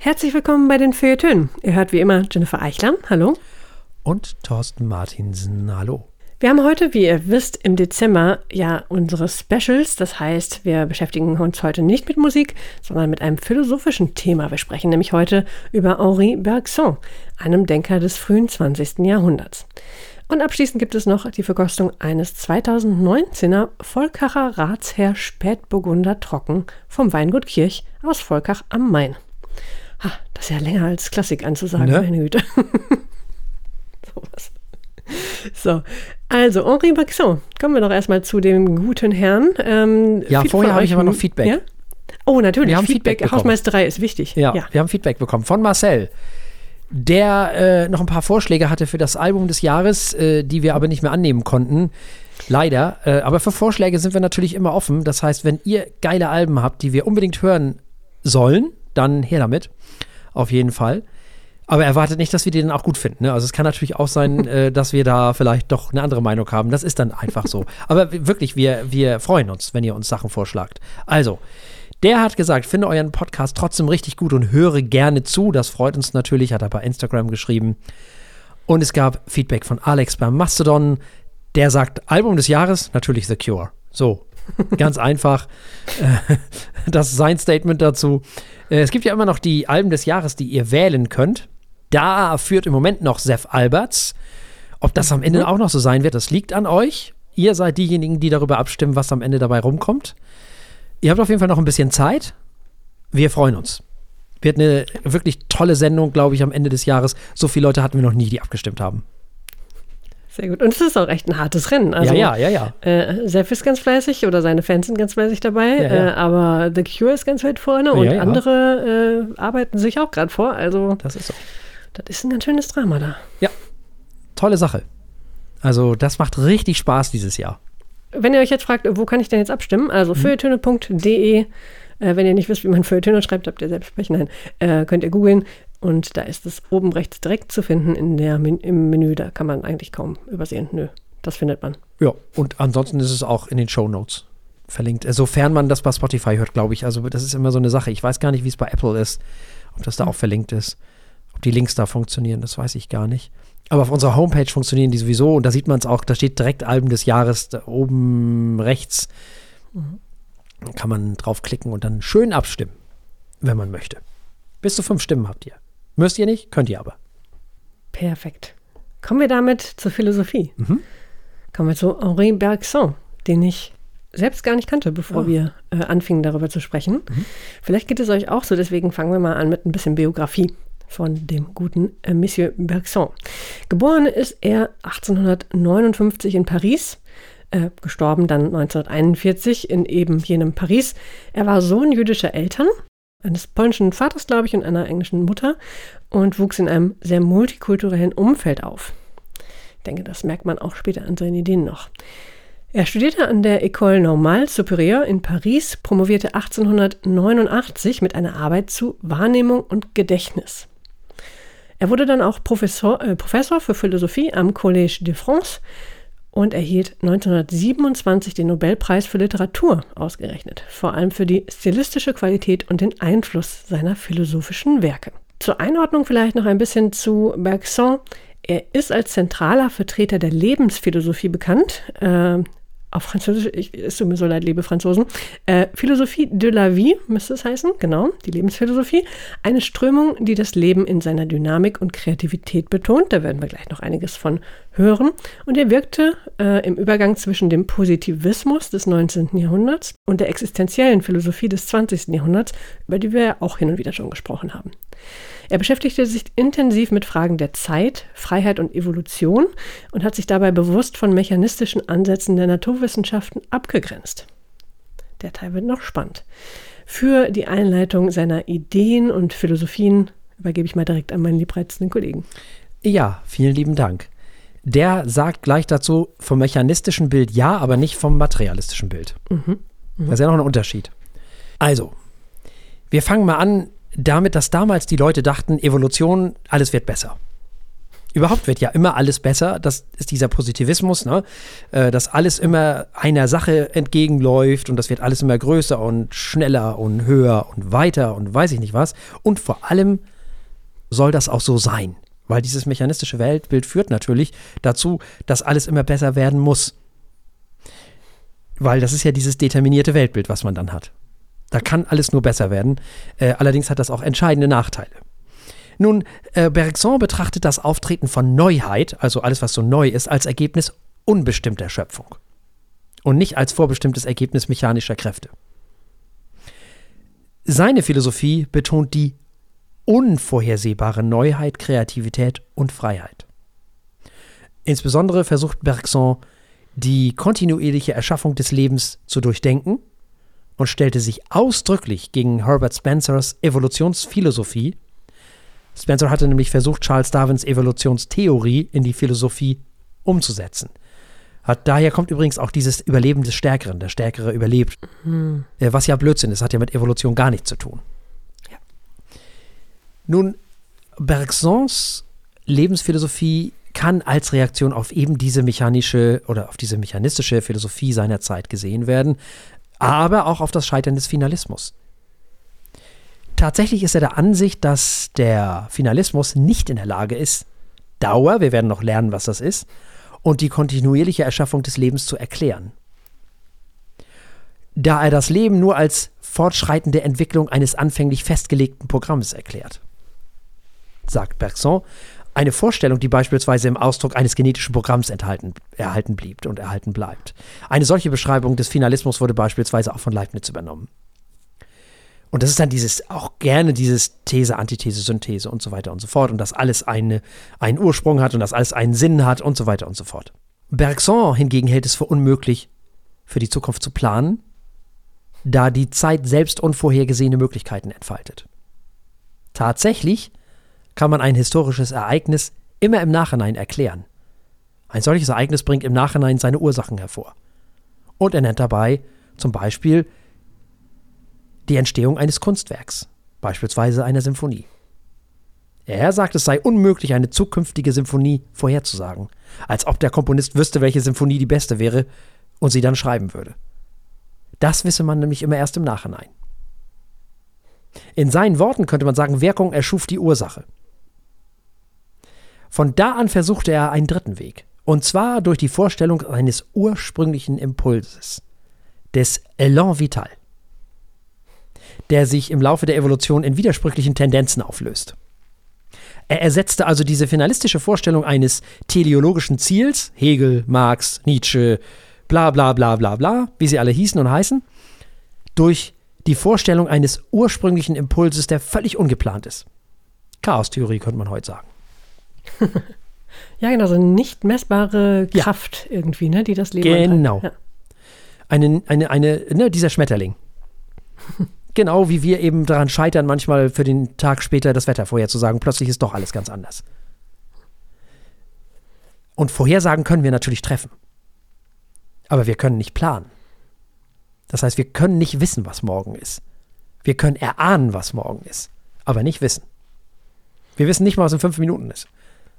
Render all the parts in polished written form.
Herzlich willkommen bei den Feuilletönen. Ihr hört wie immer Jennifer Eichler, hallo. Und Thorsten Martinsen, hallo. Wir haben heute, wie ihr wisst, im Dezember ja unsere Specials. Das heißt, wir beschäftigen uns heute nicht mit Musik, sondern mit einem philosophischen Thema. Wir sprechen nämlich heute über Henri Bergson, einem Denker des frühen 20. Jahrhunderts. Und abschließend gibt es noch die Verkostung eines 2019er Volkacher Ratsherr Spätburgunder Trocken vom Weingut Kirch aus Volkach am Main. Ha, das ist ja länger als Klassik anzusagen, ne? Meine Güte. So, also Henri Bergson. Kommen wir doch erstmal zu dem guten Herrn. Vorher habe ich aber noch Feedback. Ja? Oh, natürlich. Wir haben Feedback bekommen. Hausmeisterei ist wichtig. Ja, wir haben Feedback bekommen von Marcel, der noch ein paar Vorschläge hatte für das Album des Jahres, die wir aber nicht mehr annehmen konnten. Leider. Aber für Vorschläge sind wir natürlich immer offen. Das heißt, wenn ihr geile Alben habt, die wir unbedingt hören sollen, dann her damit. Auf jeden Fall. Aber erwartet nicht, dass wir die dann auch gut finden. Ne? Also es kann natürlich auch sein, dass wir da vielleicht doch eine andere Meinung haben. Das ist dann einfach so. Aber wirklich, wir freuen uns, wenn ihr uns Sachen vorschlagt. Also, der hat gesagt, finde euren Podcast trotzdem richtig gut und höre gerne zu. Das freut uns natürlich, hat er bei Instagram geschrieben. Und es gab Feedback von Alex beim Mastodon. Der sagt, Album des Jahres, natürlich The Cure. So, ganz einfach. Das ist sein Statement dazu. Es gibt ja immer noch die Alben des Jahres, die ihr wählen könnt. Da führt im Moment noch Sepp Alberts. Ob das am Ende auch noch so sein wird, das liegt an euch. Ihr seid diejenigen, die darüber abstimmen, was am Ende dabei rumkommt. Ihr habt auf jeden Fall noch ein bisschen Zeit. Wir freuen uns. Wird eine wirklich tolle Sendung, glaube ich, am Ende des Jahres. So viele Leute hatten wir noch nie, die abgestimmt haben. Sehr gut. Und es ist auch echt ein hartes Rennen. Also, ja. Sepp ist ganz fleißig oder seine Fans sind ganz fleißig dabei. Ja. Aber The Cure ist ganz weit vorne und andere arbeiten sich auch gerade vor. Also das ist so. Das ist ein ganz schönes Drama da. Ja, tolle Sache. Also das macht richtig Spaß dieses Jahr. Wenn ihr euch jetzt fragt, wo kann ich denn jetzt abstimmen? Also feuilletöne.de. Wenn ihr nicht wisst, wie man Feuilletöne schreibt, habt ihr selbst sprechen. Nein, könnt ihr googeln. Und da ist es oben rechts direkt zu finden im Menü. Da kann man eigentlich kaum übersehen. Nö, das findet man. Ja, und ansonsten ist es auch in den Shownotes verlinkt. Sofern man das bei Spotify hört, glaube ich. Also das ist immer so eine Sache. Ich weiß gar nicht, wie es bei Apple ist. Ob das da auch verlinkt ist. Ob die Links da funktionieren, das weiß ich gar nicht. Aber auf unserer Homepage funktionieren die sowieso. Und da sieht man es auch. Da steht direkt Alben des Jahres da oben rechts. Da kann man draufklicken und dann schön abstimmen, wenn man möchte. Bis zu 5 Stimmen habt ihr. Müsst ihr nicht, könnt ihr aber. Perfekt. Kommen wir damit zur Philosophie. Kommen wir zu Henri Bergson, den ich selbst gar nicht kannte, bevor wir anfingen, darüber zu sprechen. Vielleicht geht es euch auch so, deswegen fangen wir mal an mit ein bisschen Biografie von dem guten Monsieur Bergson. Geboren ist er 1859 in Paris, gestorben dann 1941 in eben jenem Paris. Er war Sohn jüdischer Eltern, eines polnischen Vaters, glaube ich, und einer englischen Mutter und wuchs in einem sehr multikulturellen Umfeld auf. Ich denke, das merkt man auch später an seinen Ideen noch. Er studierte an der École Normale Supérieure in Paris, promovierte 1889 mit einer Arbeit zu Wahrnehmung und Gedächtnis. Er wurde dann auch Professor für Philosophie am Collège de France und erhielt 1927 den Nobelpreis für Literatur ausgerechnet, vor allem für die stilistische Qualität und den Einfluss seiner philosophischen Werke. Zur Einordnung vielleicht noch ein bisschen zu Bergson. Er ist als zentraler Vertreter der Lebensphilosophie bekannt. Auf Französisch, es tut mir so leid, liebe Franzosen. Philosophie de la vie müsste es heißen, genau, die Lebensphilosophie. Eine Strömung, die das Leben in seiner Dynamik und Kreativität betont. Da werden wir gleich noch einiges von hören. Und er wirkte im Übergang zwischen dem Positivismus des 19. Jahrhunderts und der existenziellen Philosophie des 20. Jahrhunderts, über die wir ja auch hin und wieder schon gesprochen haben. Er beschäftigte sich intensiv mit Fragen der Zeit, Freiheit und Evolution und hat sich dabei bewusst von mechanistischen Ansätzen der Naturwissenschaften abgegrenzt. Der Teil wird noch spannend. Für die Einleitung seiner Ideen und Philosophien übergebe ich mal direkt an meinen liebreizenden Kollegen. Ja, vielen lieben Dank. Der sagt gleich dazu, vom mechanistischen Bild ja, aber nicht vom materialistischen Bild. Das ist ja noch ein Unterschied. Also, wir fangen mal an damit, dass damals die Leute dachten, Evolution, alles wird besser. Überhaupt wird ja immer alles besser. Das ist dieser Positivismus, ne? Dass alles immer einer Sache entgegenläuft und das wird alles immer größer und schneller und höher und weiter und weiß ich nicht was. Und vor allem soll das auch so sein, weil dieses mechanistische Weltbild führt natürlich dazu, dass alles immer besser werden muss. Weil das ist ja dieses determinierte Weltbild, was man dann hat. Da kann alles nur besser werden. Allerdings hat das auch entscheidende Nachteile. Nun, Bergson betrachtet das Auftreten von Neuheit, also alles, was so neu ist, als Ergebnis unbestimmter Schöpfung und nicht als vorbestimmtes Ergebnis mechanischer Kräfte. Seine Philosophie betont die unvorhersehbare Neuheit, Kreativität und Freiheit. Insbesondere versucht Bergson, die kontinuierliche Erschaffung des Lebens zu durchdenken und stellte sich ausdrücklich gegen Herbert Spencers Evolutionsphilosophie. Spencer hatte nämlich versucht, Charles Darwins Evolutionstheorie in die Philosophie umzusetzen. Daher kommt übrigens auch dieses Überleben des Stärkeren. Der Stärkere überlebt. Was ja Blödsinn ist, hat ja mit Evolution gar nichts zu tun. Ja. Nun, Bergsons Lebensphilosophie kann als Reaktion auf eben diese mechanische oder auf diese mechanistische Philosophie seiner Zeit gesehen werden, aber auch auf das Scheitern des Finalismus. Tatsächlich ist er der Ansicht, dass der Finalismus nicht in der Lage ist, Dauer, wir werden noch lernen, was das ist, und die kontinuierliche Erschaffung des Lebens zu erklären. Da er das Leben nur als fortschreitende Entwicklung eines anfänglich festgelegten Programms erklärt. Sagt Bergson, eine Vorstellung, die beispielsweise im Ausdruck eines genetischen Programms erhalten blieb und erhalten bleibt. Eine solche Beschreibung des Finalismus wurde beispielsweise auch von Leibniz übernommen. Und das ist dann auch gerne dieses These, Antithese, Synthese und so weiter und so fort. Und dass alles einen Ursprung hat und dass alles einen Sinn hat und so weiter und so fort. Bergson hingegen hält es für unmöglich, für die Zukunft zu planen, da die Zeit selbst unvorhergesehene Möglichkeiten entfaltet. Tatsächlich kann man ein historisches Ereignis immer im Nachhinein erklären. Ein solches Ereignis bringt im Nachhinein seine Ursachen hervor. Und er nennt dabei zum Beispiel die Entstehung eines Kunstwerks, beispielsweise einer Symphonie. Er sagt, es sei unmöglich, eine zukünftige Symphonie vorherzusagen, als ob der Komponist wüsste, welche Symphonie die beste wäre und sie dann schreiben würde. Das wisse man nämlich immer erst im Nachhinein. In seinen Worten könnte man sagen, Wirkung erschuf die Ursache. Von da an versuchte er einen dritten Weg, und zwar durch die Vorstellung eines ursprünglichen Impulses, des Élan vital, der sich im Laufe der Evolution in widersprüchlichen Tendenzen auflöst. Er ersetzte also diese finalistische Vorstellung eines teleologischen Ziels, Hegel, Marx, Nietzsche, bla bla bla bla bla, wie sie alle hießen und heißen, durch die Vorstellung eines ursprünglichen Impulses, der völlig ungeplant ist. Chaostheorie könnte man heute sagen. Ja, genau, so eine nicht messbare Kraft irgendwie, ne, die das Leben genau. Ja. Dieser Schmetterling. Genau wie wir eben daran scheitern, manchmal für den Tag später das Wetter vorherzusagen. Plötzlich ist doch alles ganz anders. Und Vorhersagen können wir natürlich treffen. Aber wir können nicht planen. Das heißt, wir können nicht wissen, was morgen ist. Wir können erahnen, was morgen ist, aber nicht wissen. Wir wissen nicht mal, was in 5 Minuten ist.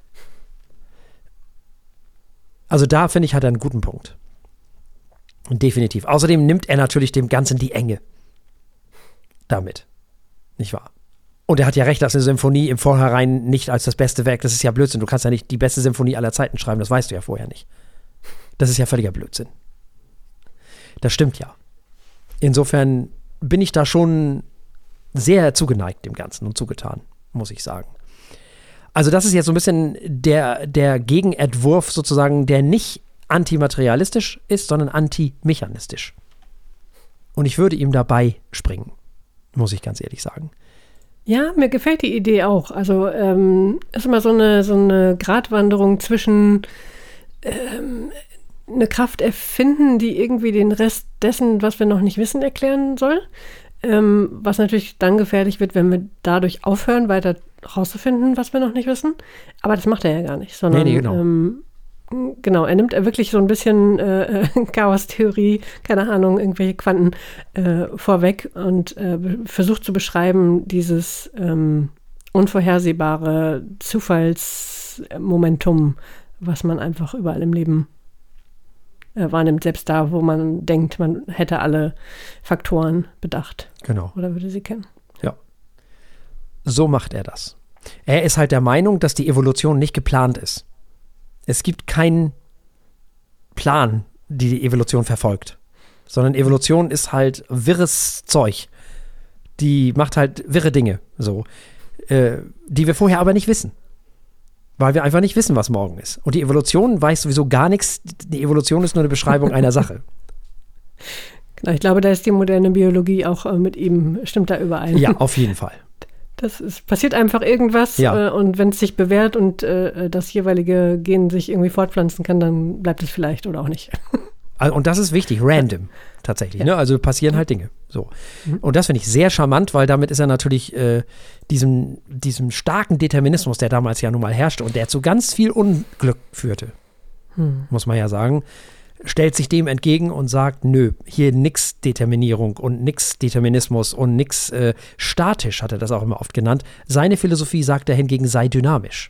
Also da, finde ich, hat er einen guten Punkt. Und definitiv. Außerdem nimmt er natürlich dem Ganzen die Enge. Damit. Nicht wahr? Und er hat ja recht, dass eine Symphonie im Vorhinein nicht als das beste Werk, das ist ja Blödsinn. Du kannst ja nicht die beste Symphonie aller Zeiten schreiben, das weißt du ja vorher nicht. Das ist ja völliger Blödsinn. Das stimmt ja. Insofern bin ich da schon sehr zugeneigt dem Ganzen und zugetan, muss ich sagen. Also das ist jetzt so ein bisschen der Gegenentwurf sozusagen, der nicht antimaterialistisch ist, sondern antimechanistisch. Und ich würde ihm dabei springen, muss ich ganz ehrlich sagen. Ja, mir gefällt die Idee auch. Also ist immer so eine Gratwanderung zwischen eine Kraft erfinden, die irgendwie den Rest dessen, was wir noch nicht wissen, erklären soll. Was natürlich dann gefährlich wird, wenn wir dadurch aufhören, weiter rauszufinden, was wir noch nicht wissen. Aber das macht er ja gar nicht, sondern genau. Genau, er nimmt wirklich so ein bisschen Chaos-Theorie, keine Ahnung, irgendwelche Quanten vorweg und versucht zu beschreiben, dieses unvorhersehbare, dieses Momentum, was man einfach überall im Leben wahrnimmt, selbst da, wo man denkt, man hätte alle Faktoren bedacht. Genau. Oder würde sie kennen. Ja. So macht er das. Er ist halt der Meinung, dass die Evolution nicht geplant ist. Es gibt keinen Plan, die Evolution verfolgt. Sondern Evolution ist halt wirres Zeug. Die macht halt wirre Dinge, so, die wir vorher aber nicht wissen. Weil wir einfach nicht wissen, was morgen ist. Und die Evolution weiß sowieso gar nichts. Die Evolution ist nur eine Beschreibung einer Sache. Genau, ich glaube, da ist die moderne Biologie auch mit ihm, stimmt da überein. Ja, auf jeden Fall. Passiert einfach irgendwas und wenn es sich bewährt und das jeweilige Gen sich irgendwie fortpflanzen kann, dann bleibt es vielleicht oder auch nicht. Und das ist wichtig, random tatsächlich. Ne? Also passieren halt Dinge. So. Und das finde ich sehr charmant, weil damit ist er natürlich diesem starken Determinismus, der damals ja nun mal herrschte und der zu ganz viel Unglück führte, muss man ja sagen, stellt sich dem entgegen und sagt, nö, hier nix Determinierung und nix Determinismus und nix statisch, hat er das auch immer oft genannt. Seine Philosophie sagt er hingegen, sei dynamisch.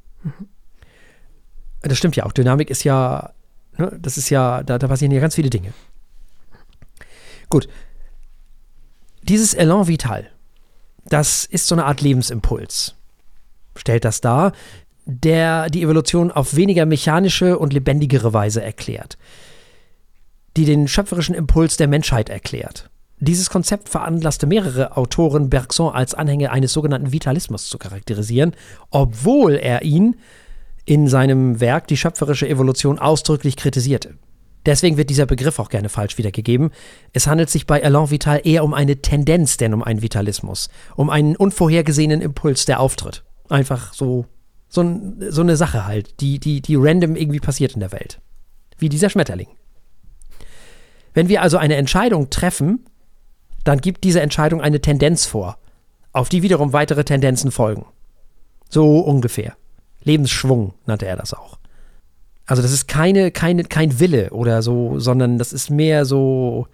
Das stimmt ja auch. Dynamik ist ja, ne, das ist ja, da passieren ja ganz viele Dinge. Gut. Dieses Elan vital, das ist so eine Art Lebensimpuls. Stellt das dar, der die Evolution auf weniger mechanische und lebendigere Weise erklärt, die den schöpferischen Impuls der Menschheit erklärt. Dieses Konzept veranlasste mehrere Autoren, Bergson als Anhänger eines sogenannten Vitalismus zu charakterisieren, obwohl er ihn in seinem Werk die schöpferische Evolution ausdrücklich kritisierte. Deswegen wird dieser Begriff auch gerne falsch wiedergegeben. Es handelt sich bei Elan vital eher um eine Tendenz, denn um einen Vitalismus, um einen unvorhergesehenen Impuls, der auftritt. Einfach so eine Sache halt, die random irgendwie passiert in der Welt. Wie dieser Schmetterling. Wenn wir also eine Entscheidung treffen, dann gibt diese Entscheidung eine Tendenz vor, auf die wiederum weitere Tendenzen folgen. So ungefähr. Lebensschwung nannte er das auch. Also das ist kein Wille oder so, sondern das ist mehr so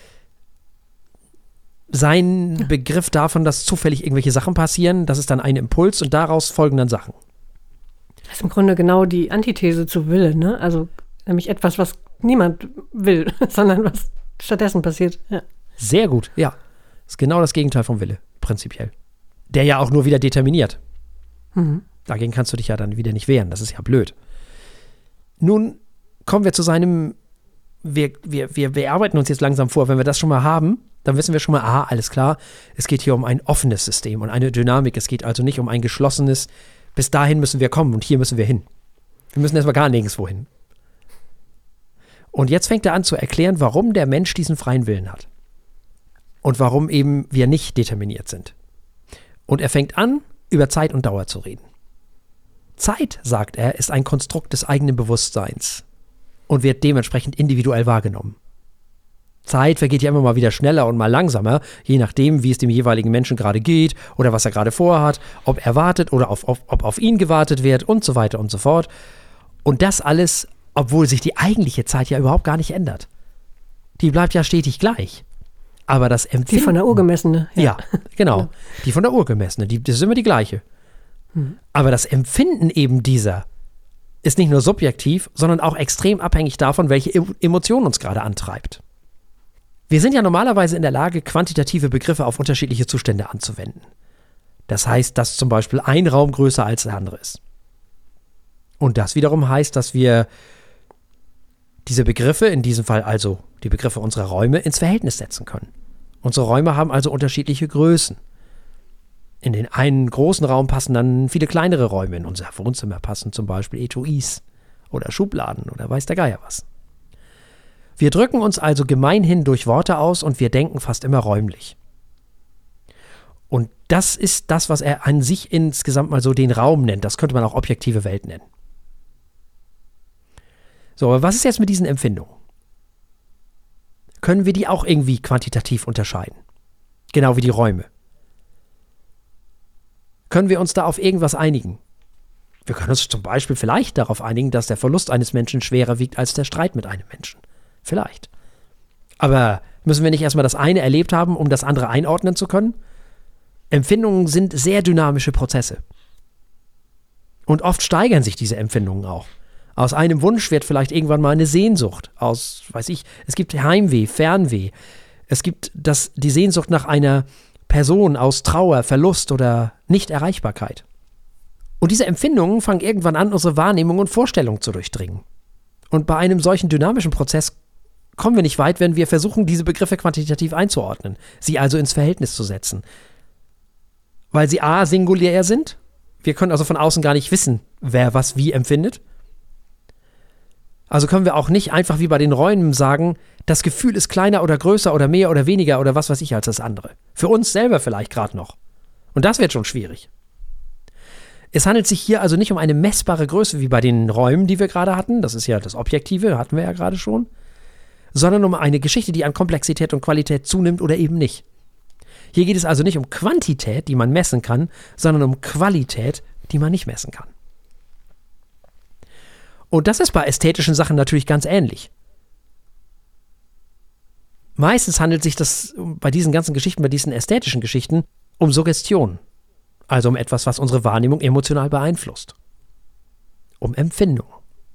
sein Begriff davon, dass zufällig irgendwelche Sachen passieren. Das ist dann ein Impuls und daraus folgen dann Sachen. Das ist im Grunde genau die Antithese zu Wille, ne? Also nämlich etwas, was niemand will, sondern was stattdessen passiert. Ja. Sehr gut, ja. Das ist genau das Gegenteil vom Wille, prinzipiell. Der ja auch nur wieder determiniert. Dagegen kannst du dich ja dann wieder nicht wehren, das ist ja blöd. Nun kommen wir zu seinem, wir arbeiten uns jetzt langsam vor, wenn wir das schon mal haben, dann wissen wir schon mal, alles klar, es geht hier um ein offenes System und eine Dynamik, es geht also nicht um ein geschlossenes, bis dahin müssen wir kommen und hier müssen wir hin. Wir müssen erstmal gar nirgendwo hin. Und jetzt fängt er an zu erklären, warum der Mensch diesen freien Willen hat. Und warum eben wir nicht determiniert sind. Und er fängt an, über Zeit und Dauer zu reden. Zeit, sagt er, ist ein Konstrukt des eigenen Bewusstseins und wird dementsprechend individuell wahrgenommen. Zeit vergeht ja immer mal wieder schneller und mal langsamer, je nachdem, wie es dem jeweiligen Menschen gerade geht oder was er gerade vorhat, ob er wartet oder ob auf ihn gewartet wird und so weiter und so fort. Und das alles, obwohl sich die eigentliche Zeit ja überhaupt gar nicht ändert. Die bleibt ja stetig gleich. Aber das Empfinden... Die von der Uhr gemessene. Ja, genau. Die von der Uhr gemessene, das ist immer die gleiche. Aber das Empfinden eben dieser ist nicht nur subjektiv, sondern auch extrem abhängig davon, welche Emotion uns gerade antreibt. Wir sind ja normalerweise in der Lage, quantitative Begriffe auf unterschiedliche Zustände anzuwenden. Das heißt, dass zum Beispiel ein Raum größer als der andere ist. Und das wiederum heißt, dass wir diese Begriffe, in diesem Fall also die Begriffe unserer Räume, ins Verhältnis setzen können. Unsere Räume haben also unterschiedliche Größen. In den einen großen Raum passen dann viele kleinere Räume. In unser Wohnzimmer passen zum Beispiel Etuis oder Schubladen oder weiß der Geier was. Wir drücken uns also gemeinhin durch Worte aus und wir denken fast immer räumlich. Und das ist das, was er an sich insgesamt mal so den Raum nennt. Das könnte man auch objektive Welt nennen. So, aber was ist jetzt mit diesen Empfindungen? Können wir die auch irgendwie quantitativ unterscheiden? Genau wie die Räume. Können wir uns da auf irgendwas einigen? Wir können uns zum Beispiel vielleicht darauf einigen, dass der Verlust eines Menschen schwerer wiegt als der Streit mit einem Menschen. Vielleicht. Aber müssen wir nicht erstmal das eine erlebt haben, um das andere einordnen zu können? Empfindungen sind sehr dynamische Prozesse. Und oft steigern sich diese Empfindungen auch. Aus einem Wunsch wird vielleicht irgendwann mal eine Sehnsucht. Es gibt Heimweh, Fernweh. Es gibt die Sehnsucht nach einer Person aus Trauer, Verlust oder Nichterreichbarkeit. Und diese Empfindungen fangen irgendwann an, unsere Wahrnehmung und Vorstellung zu durchdringen. Und bei einem solchen dynamischen Prozess kommen wir nicht weit, wenn wir versuchen, diese Begriffe quantitativ einzuordnen, sie also ins Verhältnis zu setzen. Weil sie a. singulär sind. Wir können also von außen gar nicht wissen, wer was wie empfindet. Also können wir auch nicht einfach wie bei den Räumen sagen, das Gefühl ist kleiner oder größer oder mehr oder weniger oder was weiß ich als das andere. Für uns selber vielleicht gerade noch. Und das wird schon schwierig. Es handelt sich hier also nicht um eine messbare Größe wie bei den Räumen, die wir gerade hatten. Das ist ja das Objektive, hatten wir ja gerade schon. Sondern um eine Geschichte, die an Komplexität und Qualität zunimmt oder eben nicht. Hier geht es also nicht um Quantität, die man messen kann, sondern um Qualität, die man nicht messen kann. Und das ist bei ästhetischen Sachen natürlich ganz ähnlich. Meistens handelt sich das bei diesen ganzen Geschichten, bei diesen ästhetischen Geschichten, um Suggestion. Also um etwas, was unsere Wahrnehmung emotional beeinflusst. Um Empfindung.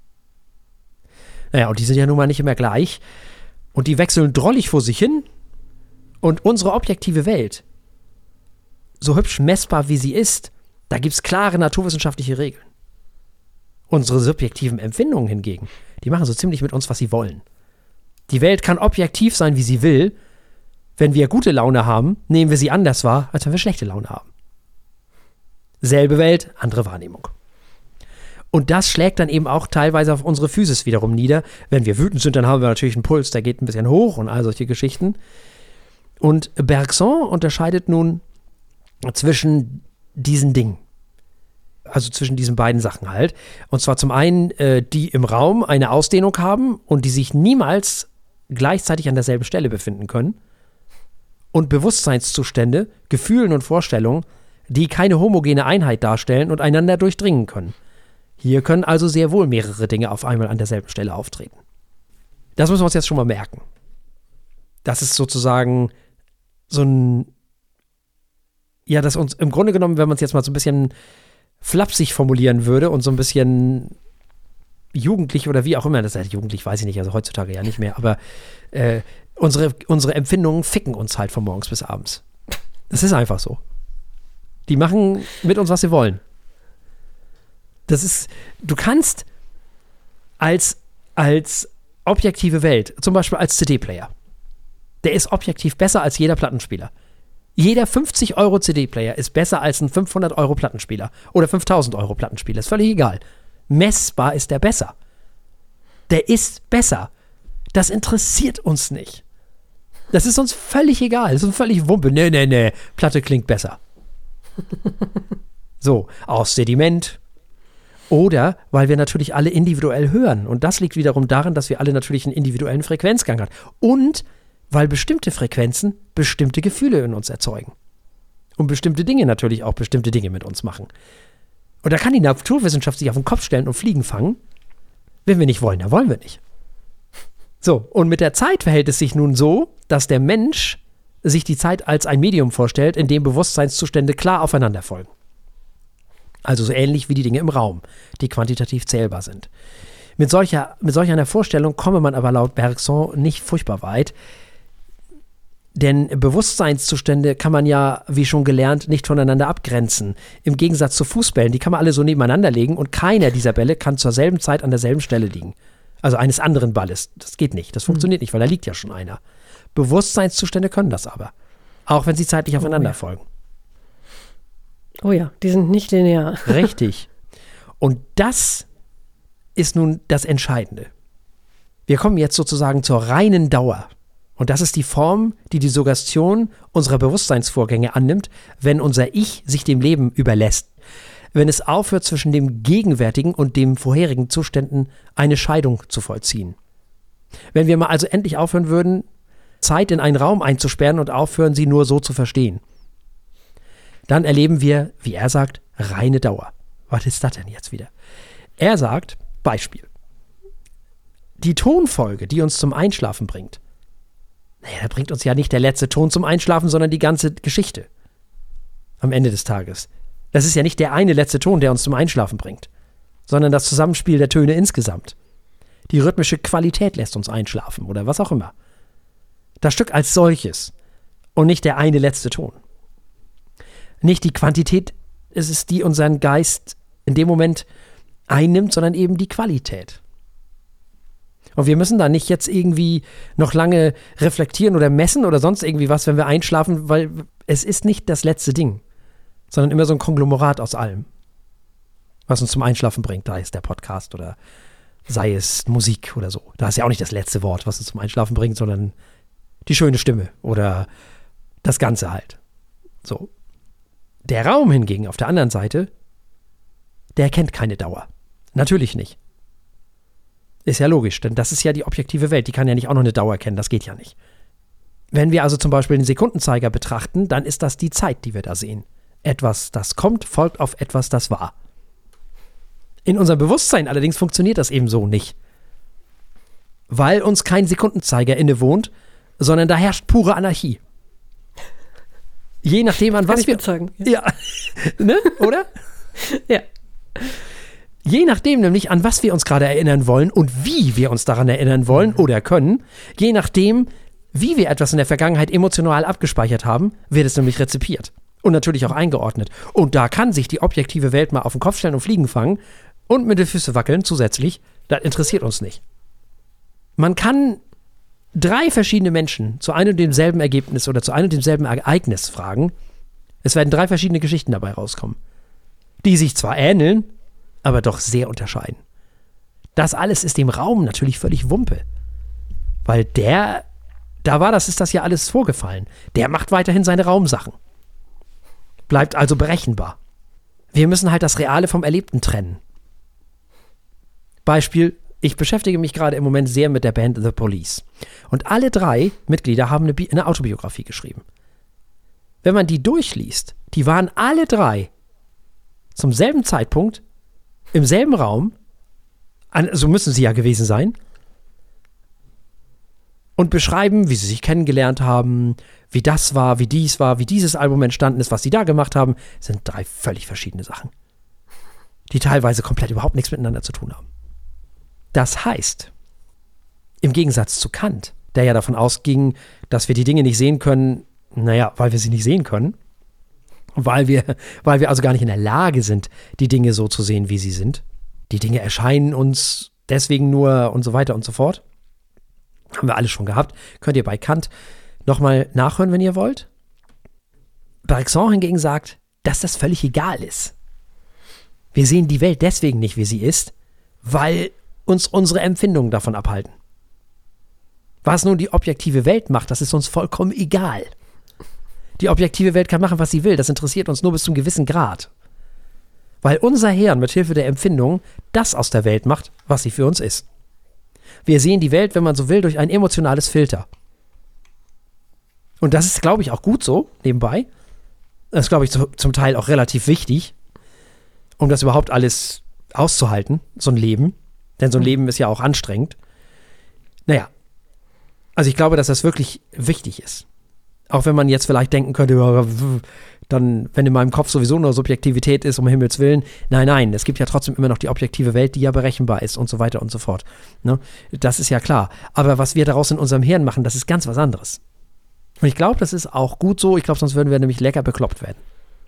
Naja, und die sind ja nun mal nicht immer gleich. Und die wechseln drollig vor sich hin. Und unsere objektive Welt, so hübsch messbar wie sie ist, da gibt es klare naturwissenschaftliche Regeln. Unsere subjektiven Empfindungen hingegen, die machen so ziemlich mit uns, was sie wollen. Die Welt kann objektiv sein, wie sie will. Wenn wir gute Laune haben, nehmen wir sie anders wahr, als wenn wir schlechte Laune haben. Selbe Welt, andere Wahrnehmung. Und das schlägt dann eben auch teilweise auf unsere Physis wiederum nieder. Wenn wir wütend sind, dann haben wir natürlich einen Puls, der geht ein bisschen hoch und all solche Geschichten. Und Bergson unterscheidet nun zwischen diesen Dingen. Also zwischen diesen beiden Sachen halt. Und zwar zum einen, die im Raum eine Ausdehnung haben und die sich niemals gleichzeitig an derselben Stelle befinden können. Und Bewusstseinszustände, Gefühlen und Vorstellungen, die keine homogene Einheit darstellen und einander durchdringen können. Hier können also sehr wohl mehrere Dinge auf einmal an derselben Stelle auftreten. Das müssen wir uns jetzt schon mal merken. Das ist sozusagen so ein, ja, das uns im Grunde genommen, wenn man es jetzt mal so ein bisschen flapsig formulieren würde und so ein bisschen jugendlich oder wie auch immer, das heißt jugendlich, weiß ich nicht, also heutzutage ja nicht mehr, aber unsere Empfindungen ficken uns halt von morgens bis abends. Das ist einfach so. Die machen mit uns, was sie wollen. Du kannst als objektive Welt, zum Beispiel als CD-Player, der ist objektiv besser als jeder Plattenspieler. Jeder 50€ CD-Player ist besser als ein 500€ Plattenspieler oder 5000€ Plattenspieler, ist völlig egal. Messbar ist der besser. Der ist besser. Das interessiert uns nicht. Das ist uns völlig egal. Das ist uns völlig Wumpe. Nee, Platte klingt besser. So, aus Sediment. Oder weil wir natürlich alle individuell hören. Und das liegt wiederum daran, dass wir alle natürlich einen individuellen Frequenzgang haben. Und weil bestimmte Frequenzen bestimmte Gefühle in uns erzeugen. Und bestimmte Dinge natürlich auch bestimmte Dinge mit uns machen. Und da kann die Naturwissenschaft sich auf den Kopf stellen und Fliegen fangen. Wenn wir nicht wollen, dann wollen wir nicht. So, und mit der Zeit verhält es sich nun so, dass der Mensch sich die Zeit als ein Medium vorstellt, in dem Bewusstseinszustände klar aufeinander folgen. Also so ähnlich wie die Dinge im Raum, die quantitativ zählbar sind. Mit solch einer Vorstellung komme man aber laut Bergson nicht furchtbar weit, denn Bewusstseinszustände kann man ja, wie schon gelernt, nicht voneinander abgrenzen. Im Gegensatz zu Fußbällen, die kann man alle so nebeneinander legen und keiner dieser Bälle kann zur selben Zeit an derselben Stelle liegen. Also eines anderen Balles. Das geht nicht, das funktioniert nicht, weil da liegt ja schon einer. Bewusstseinszustände können das aber, auch wenn sie zeitlich aufeinander folgen. Oh ja, die sind nicht linear. Richtig. Und das ist nun das Entscheidende. Wir kommen jetzt sozusagen zur reinen Dauer. Und das ist die Form, die die Suggestion unserer Bewusstseinsvorgänge annimmt, wenn unser Ich sich dem Leben überlässt. Wenn es aufhört, zwischen dem gegenwärtigen und dem vorherigen Zuständen eine Scheidung zu vollziehen. Wenn wir mal also endlich aufhören würden, Zeit in einen Raum einzusperren und aufhören, sie nur so zu verstehen, dann erleben wir, wie er sagt, reine Dauer. Was ist das denn jetzt wieder? Er sagt, Beispiel, die Tonfolge, die uns zum Einschlafen bringt, da bringt uns ja nicht der letzte Ton zum Einschlafen, sondern die ganze Geschichte am Ende des Tages. Das ist ja nicht der eine letzte Ton, der uns zum Einschlafen bringt, sondern das Zusammenspiel der Töne insgesamt. Die rhythmische Qualität lässt uns einschlafen oder was auch immer. Das Stück als solches und nicht der eine letzte Ton. Nicht die Quantität ist es, die unseren Geist in dem Moment einnimmt, sondern eben die Qualität. Und wir müssen da nicht jetzt irgendwie noch lange reflektieren oder messen oder sonst irgendwie was, wenn wir einschlafen, weil es ist nicht das letzte Ding, sondern immer so ein Konglomerat aus allem, was uns zum Einschlafen bringt. Da ist der Podcast oder sei es Musik oder so. Da ist ja auch nicht das letzte Wort, was uns zum Einschlafen bringt, sondern die schöne Stimme oder das Ganze halt. So. Der Raum hingegen auf der anderen Seite, der kennt keine Dauer. Natürlich nicht. Ist ja logisch, denn das ist ja die objektive Welt. Die kann ja nicht auch noch eine Dauer kennen, das geht ja nicht. Wenn wir also zum Beispiel den Sekundenzeiger betrachten, dann ist das die Zeit, die wir da sehen. Etwas, das kommt, folgt auf etwas, das war. In unserem Bewusstsein allerdings funktioniert das eben so nicht. Weil uns kein Sekundenzeiger innewohnt, sondern da herrscht pure Anarchie. Je nachdem, an was wir... Bezeugen. Ja, ne? Oder? Ja. Je nachdem nämlich, an was wir uns gerade erinnern wollen und wie wir uns daran erinnern wollen oder können, je nachdem, wie wir etwas in der Vergangenheit emotional abgespeichert haben, wird es nämlich rezipiert. Und natürlich auch eingeordnet. Und da kann sich die objektive Welt mal auf den Kopf stellen und Fliegen fangen und mit den Füßen wackeln zusätzlich. Das interessiert uns nicht. Man kann 3 verschiedene Menschen zu einem und demselben Ergebnis oder zu einem und demselben Ereignis fragen. Es werden 3 verschiedene Geschichten dabei rauskommen, die sich zwar ähneln, aber doch sehr unterscheiden. Das alles ist dem Raum natürlich völlig Wumpe. Weil ist das ja alles vorgefallen. Der macht weiterhin seine Raumsachen. Bleibt also berechenbar. Wir müssen halt das Reale vom Erlebten trennen. Beispiel, ich beschäftige mich gerade im Moment sehr mit der Band The Police. Und alle 3 Mitglieder haben eine Autobiografie geschrieben. Wenn man die durchliest, die waren alle 3 zum selben Zeitpunkt im selben Raum, so müssen sie ja gewesen sein, und beschreiben, wie sie sich kennengelernt haben, wie das war, wie dies war, wie dieses Album entstanden ist, was sie da gemacht haben, sind 3 völlig verschiedene Sachen, die teilweise komplett überhaupt nichts miteinander zu tun haben. Das heißt, im Gegensatz zu Kant, der ja davon ausging, dass wir die Dinge nicht sehen können, weil wir sie nicht sehen können, weil wir also gar nicht in der Lage sind, die Dinge so zu sehen, wie sie sind. Die Dinge erscheinen uns deswegen nur und so weiter und so fort. Haben wir alles schon gehabt. Könnt ihr bei Kant nochmal nachhören, wenn ihr wollt. Bergson hingegen sagt, dass das völlig egal ist. Wir sehen die Welt deswegen nicht, wie sie ist, weil uns unsere Empfindungen davon abhalten. Was nun die objektive Welt macht, das ist uns vollkommen egal. Die objektive Welt kann machen, was sie will. Das interessiert uns nur bis zu einem gewissen Grad. Weil unser Hirn mit Hilfe der Empfindung das aus der Welt macht, was sie für uns ist. Wir sehen die Welt, wenn man so will, durch ein emotionales Filter. Und das ist, glaube ich, auch gut so, nebenbei. Das ist, glaube ich, zum Teil auch relativ wichtig, um das überhaupt alles auszuhalten, so ein Leben. Denn so ein Leben ist ja auch anstrengend. Naja, also ich glaube, dass das wirklich wichtig ist. Auch wenn man jetzt vielleicht denken könnte, dann, wenn in meinem Kopf sowieso nur Subjektivität ist, um Himmels Willen. Nein, es gibt ja trotzdem immer noch die objektive Welt, die ja berechenbar ist und so weiter und so fort. Ne? Das ist ja klar. Aber was wir daraus in unserem Hirn machen, das ist ganz was anderes. Und ich glaube, das ist auch gut so. Ich glaube, sonst würden wir nämlich lecker bekloppt werden.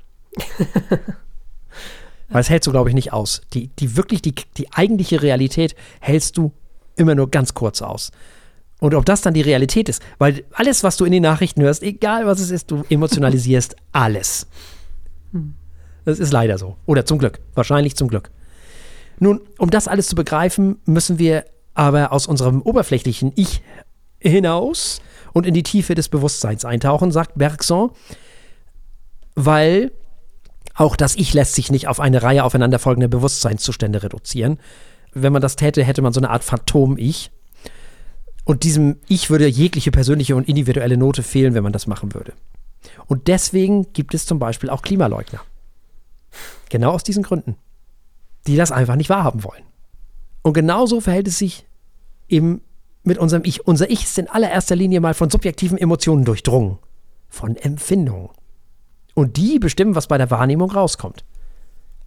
Weil es hältst du, glaube ich, nicht aus. Die eigentliche Realität hältst du immer nur ganz kurz aus. Und ob das dann die Realität ist, weil alles, was du in den Nachrichten hörst, egal was es ist, du emotionalisierst alles. Das ist leider so. Oder zum Glück. Wahrscheinlich zum Glück. Nun, um das alles zu begreifen, müssen wir aber aus unserem oberflächlichen Ich hinaus und in die Tiefe des Bewusstseins eintauchen, sagt Bergson, weil auch das Ich lässt sich nicht auf eine Reihe aufeinanderfolgender Bewusstseinszustände reduzieren. Wenn man das täte, hätte man so eine Art Phantom-Ich. Und diesem Ich würde jegliche persönliche und individuelle Note fehlen, wenn man das machen würde. Und deswegen gibt es zum Beispiel auch Klimaleugner. Genau aus diesen Gründen. Die das einfach nicht wahrhaben wollen. Und genauso verhält es sich eben mit unserem Ich. Unser Ich ist in allererster Linie mal von subjektiven Emotionen durchdrungen. Von Empfindungen. Und die bestimmen, was bei der Wahrnehmung rauskommt.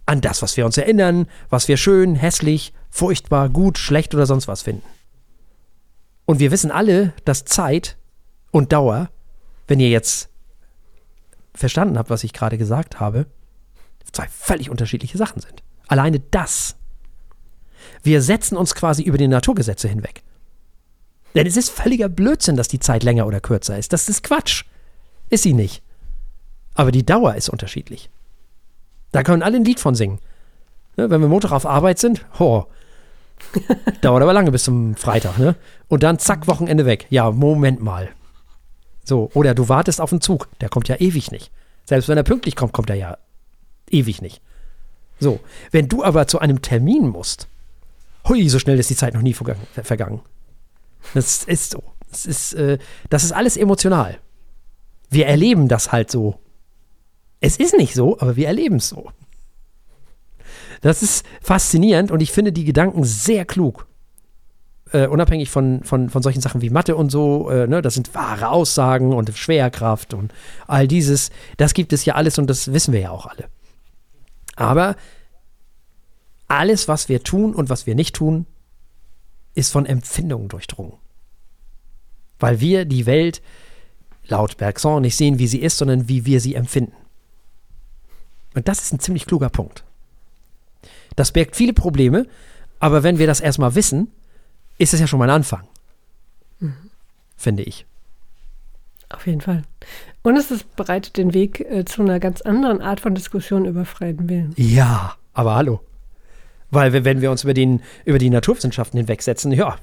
an das, was wir uns erinnern, was wir schön, hässlich, furchtbar, gut, schlecht oder sonst was finden. Und wir wissen alle, dass Zeit und Dauer, wenn ihr jetzt verstanden habt, was ich gerade gesagt habe, zwei völlig unterschiedliche Sachen sind. Alleine das. Wir setzen uns quasi über die Naturgesetze hinweg. Denn es ist völliger Blödsinn, dass die Zeit länger oder kürzer ist. Das ist Quatsch. Ist sie nicht. Aber die Dauer ist unterschiedlich. Da können alle ein Lied von singen. Ne, wenn wir Montag auf Arbeit sind, dauert aber lange bis zum Freitag. Ne? Und dann zack, Wochenende weg. Ja, Moment mal. So, oder du wartest auf einen Zug. Der kommt ja ewig nicht. Selbst wenn er pünktlich kommt, kommt er ja ewig nicht. So, wenn du aber zu einem Termin musst, hui, so schnell ist die Zeit noch nie vergangen. Das ist so. Das ist alles emotional. Wir erleben das halt so. Es ist nicht so, aber wir erleben es so. Das ist faszinierend und ich finde die Gedanken sehr klug. Unabhängig von solchen Sachen wie Mathe und so, ne, das sind wahre Aussagen und Schwerkraft und all dieses, das gibt es ja alles und das wissen wir ja auch alle. Aber alles, was wir tun und was wir nicht tun, ist von Empfindungen durchdrungen. Weil wir die Welt laut Bergson nicht sehen, wie sie ist, sondern wie wir sie empfinden. Und das ist ein ziemlich kluger Punkt. Das birgt viele Probleme, aber wenn wir das erstmal wissen, ist es ja schon mal ein Anfang. Finde ich. Auf jeden Fall. Und es bereitet den Weg zu einer ganz anderen Art von Diskussion über freien Willen. Ja, aber hallo. Weil wenn wir uns über die Naturwissenschaften hinwegsetzen, ja,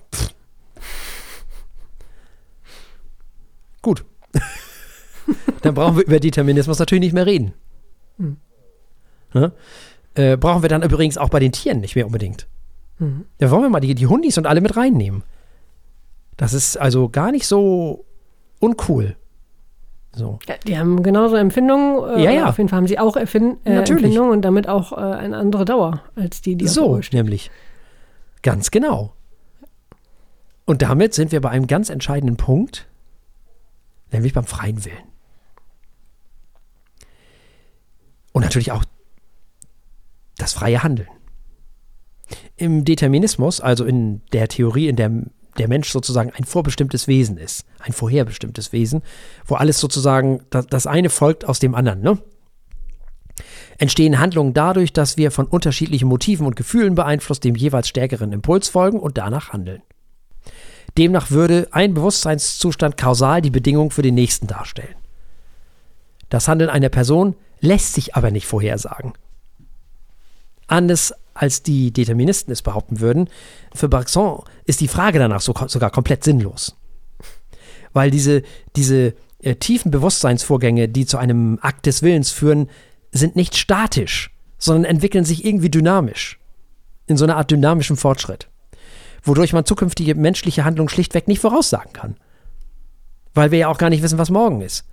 gut. Dann brauchen wir über Determinismus natürlich nicht mehr reden. Ne? Brauchen wir dann übrigens auch bei den Tieren nicht mehr unbedingt. Da wollen wir mal die Hundis und alle mit reinnehmen. Das ist also gar nicht so uncool. So. Ja, die haben genauso Empfindungen. Ja. Auf jeden Fall haben sie auch Empfindungen und damit auch eine andere Dauer als die auf der Uhr steht. Nämlich. Ganz genau. Und damit sind wir bei einem ganz entscheidenden Punkt, nämlich beim freien Willen. Und natürlich auch das freie Handeln. Im Determinismus, also in der Theorie, in der der Mensch sozusagen ein vorbestimmtes Wesen ist, ein vorherbestimmtes Wesen, wo alles sozusagen, das eine folgt aus dem anderen, ne? Entstehen Handlungen dadurch, dass wir von unterschiedlichen Motiven und Gefühlen beeinflusst dem jeweils stärkeren Impuls folgen und danach handeln. Demnach würde ein Bewusstseinszustand kausal die Bedingung für den nächsten darstellen. Das Handeln einer Person lässt sich aber nicht vorhersagen. Anders als die Deterministen es behaupten würden, für Bergson ist die Frage danach sogar komplett sinnlos. Weil diese tiefen Bewusstseinsvorgänge, die zu einem Akt des Willens führen, sind nicht statisch, sondern entwickeln sich irgendwie dynamisch. In so einer Art dynamischem Fortschritt. Wodurch man zukünftige menschliche Handlungen schlichtweg nicht voraussagen kann. Weil wir ja auch gar nicht wissen, was morgen ist.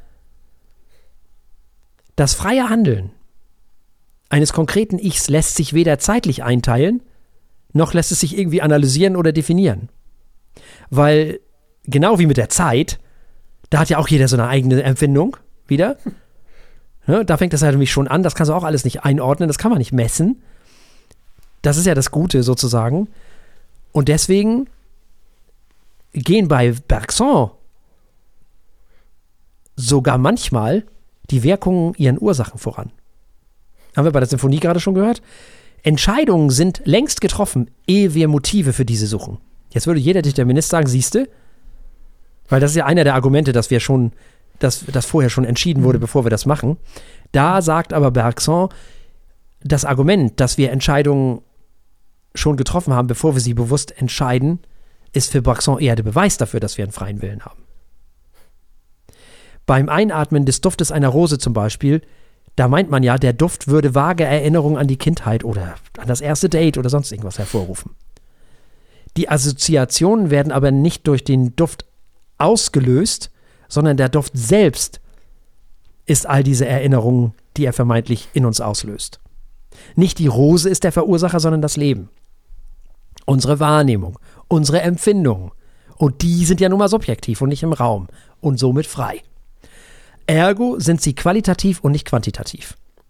Das freie Handeln eines konkreten Ichs lässt sich weder zeitlich einteilen, noch lässt es sich irgendwie analysieren oder definieren. Weil, genau wie mit der Zeit, da hat ja auch jeder so eine eigene Empfindung wieder. Ja, da fängt das halt nämlich schon an, das kannst du auch alles nicht einordnen, das kann man nicht messen. Das ist ja das Gute sozusagen. Und deswegen gehen bei Bergson sogar manchmal die Wirkungen ihren Ursachen voran. Haben wir bei der Sinfonie gerade schon gehört? Entscheidungen sind längst getroffen, ehe wir Motive für diese suchen. Jetzt würde jeder Determinist sagen, siehste, weil das ist ja einer der Argumente, dass wir schon, dass das vorher schon entschieden wurde, bevor wir das machen. Da sagt aber Bergson, das Argument, dass wir Entscheidungen schon getroffen haben, bevor wir sie bewusst entscheiden, ist für Bergson eher der Beweis dafür, dass wir einen freien Willen haben. Beim Einatmen des Duftes einer Rose zum Beispiel, da meint man ja, der Duft würde vage Erinnerungen an die Kindheit oder an das erste Date oder sonst irgendwas hervorrufen. Die Assoziationen werden aber nicht durch den Duft ausgelöst, sondern der Duft selbst ist all diese Erinnerungen, die er vermeintlich in uns auslöst. Nicht die Rose ist der Verursacher, sondern das Leben. Unsere Wahrnehmung, unsere Empfindungen. Und die sind ja nun mal subjektiv und nicht im Raum und somit frei. Ergo sind sie qualitativ und nicht quantitativ.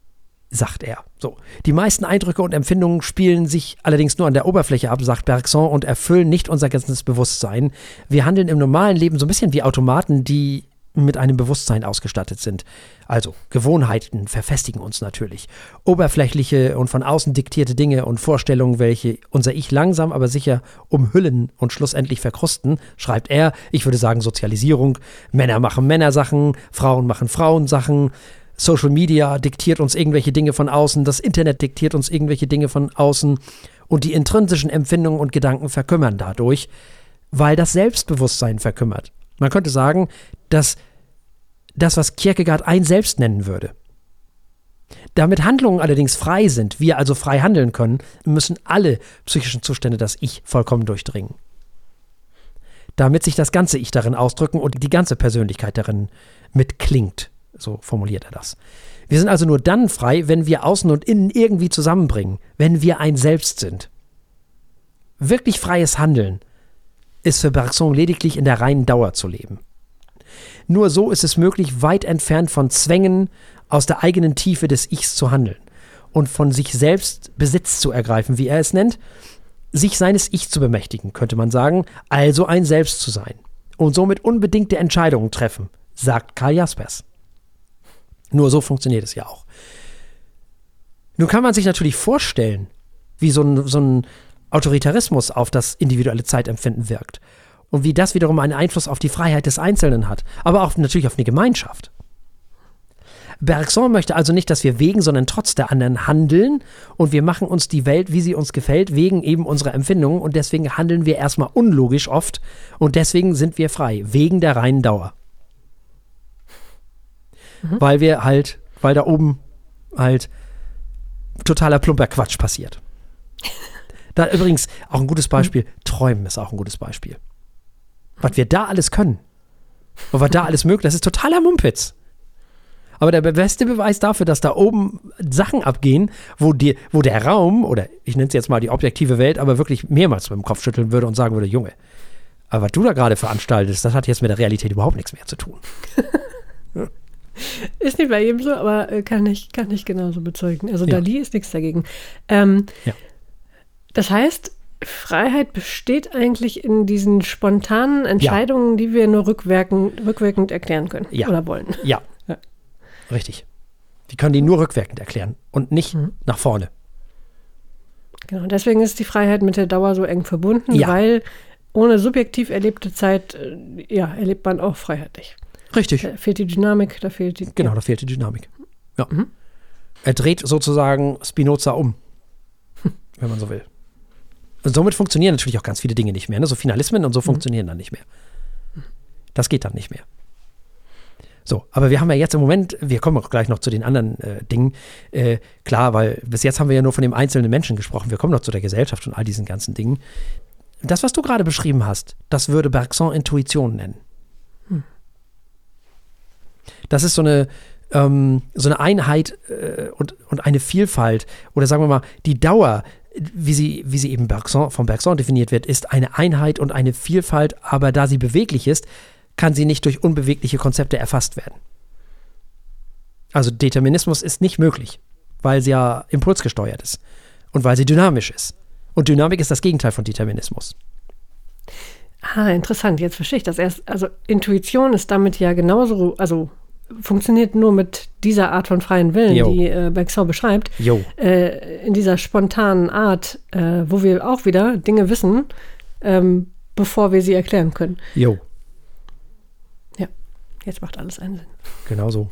sagt er. So. Die meisten Eindrücke und Empfindungen spielen sich allerdings nur an der Oberfläche ab, sagt Bergson, und erfüllen nicht unser ganzes Bewusstsein. Wir handeln im normalen Leben so ein bisschen wie Automaten, die mit einem Bewusstsein ausgestattet sind. Also Gewohnheiten verfestigen uns natürlich. Oberflächliche und von außen diktierte Dinge und Vorstellungen, welche unser Ich langsam, aber sicher umhüllen und schlussendlich verkrusten, schreibt er. Ich würde sagen Sozialisierung. Männer machen Männersachen, Frauen machen Frauensachen. Social Media diktiert uns irgendwelche Dinge von außen, das Internet diktiert uns irgendwelche Dinge von außen und die intrinsischen Empfindungen und Gedanken verkümmern dadurch, weil das Selbstbewusstsein verkümmert. Man könnte sagen, dass das, was Kierkegaard ein Selbst nennen würde. Damit Handlungen allerdings frei sind, wir also frei handeln können, müssen alle psychischen Zustände das Ich vollkommen durchdringen. Damit sich das ganze Ich darin ausdrücken und die ganze Persönlichkeit darin mitklingt. So formuliert er das. Wir sind also nur dann frei, wenn wir Außen und Innen irgendwie zusammenbringen, wenn wir ein Selbst sind. Wirklich freies Handeln ist für Bergson lediglich in der reinen Dauer zu leben. Nur so ist es möglich, weit entfernt von Zwängen aus der eigenen Tiefe des Ichs zu handeln und von sich selbst Besitz zu ergreifen, wie er es nennt, sich seines Ich zu bemächtigen, könnte man sagen, also ein Selbst zu sein und somit unbedingte Entscheidungen treffen, sagt Karl Jaspers. Nur so funktioniert es ja auch. Nun kann man sich natürlich vorstellen, wie so ein Autoritarismus auf das individuelle Zeitempfinden wirkt und wie das wiederum einen Einfluss auf die Freiheit des Einzelnen hat, aber auch natürlich auf eine Gemeinschaft. Bergson möchte also nicht, dass wir wegen, sondern trotz der anderen handeln und wir machen uns die Welt, wie sie uns gefällt, wegen eben unserer Empfindungen und deswegen handeln wir erstmal unlogisch oft und deswegen sind wir frei, wegen der reinen Dauer. Weil da oben halt totaler plumper Quatsch passiert. Da übrigens auch ein gutes Beispiel, Träumen ist auch ein gutes Beispiel. Was wir da alles können und was da alles möglich ist, das ist totaler Mumpitz. Aber der beste Beweis dafür, dass da oben Sachen abgehen, wo der Raum, oder ich nenne es jetzt mal die objektive Welt, aber wirklich mehrmals mit dem Kopf schütteln würde und sagen würde, Junge, aber was du da gerade veranstaltest, das hat jetzt mit der Realität überhaupt nichts mehr zu tun. Ist nicht bei jedem so, aber kann ich genauso bezeugen. Also Dali ist nichts dagegen. Das heißt, Freiheit besteht eigentlich in diesen spontanen Entscheidungen, die wir nur rückwirkend erklären können oder wollen. Ja, richtig. Wir können die nur rückwirkend erklären und nicht nach vorne. Genau, deswegen ist die Freiheit mit der Dauer so eng verbunden, weil ohne subjektiv erlebte Zeit erlebt man auch Freiheit nicht. Richtig. Da fehlt die Dynamik, da fehlt die Dynamik. Ja. Er dreht sozusagen Spinoza um, wenn man so will. Und somit funktionieren natürlich auch ganz viele Dinge nicht mehr. Ne? So Finalismen und so funktionieren dann nicht mehr. Das geht dann nicht mehr. So, aber wir haben ja jetzt im Moment, wir kommen auch gleich noch zu den anderen Dingen, klar, weil bis jetzt haben wir ja nur von dem einzelnen Menschen gesprochen. Wir kommen noch zu der Gesellschaft und all diesen ganzen Dingen. Das, was du gerade beschrieben hast, das würde Bergson Intuition nennen. Das ist so eine Einheit und eine Vielfalt oder sagen wir mal, die Dauer, wie sie eben von Bergson definiert wird, ist eine Einheit und eine Vielfalt, aber da sie beweglich ist, kann sie nicht durch unbewegliche Konzepte erfasst werden. Also Determinismus ist nicht möglich, weil sie ja impulsgesteuert ist und weil sie dynamisch ist. Und Dynamik ist das Gegenteil von Determinismus. Interessant, jetzt verstehe ich das erst. Also Intuition ist damit ja genauso, also funktioniert nur mit dieser Art von freien Willen, die Bergson beschreibt. In dieser spontanen Art, wo wir auch wieder Dinge wissen, bevor wir sie erklären können. Ja, jetzt macht alles einen Sinn. Genau so.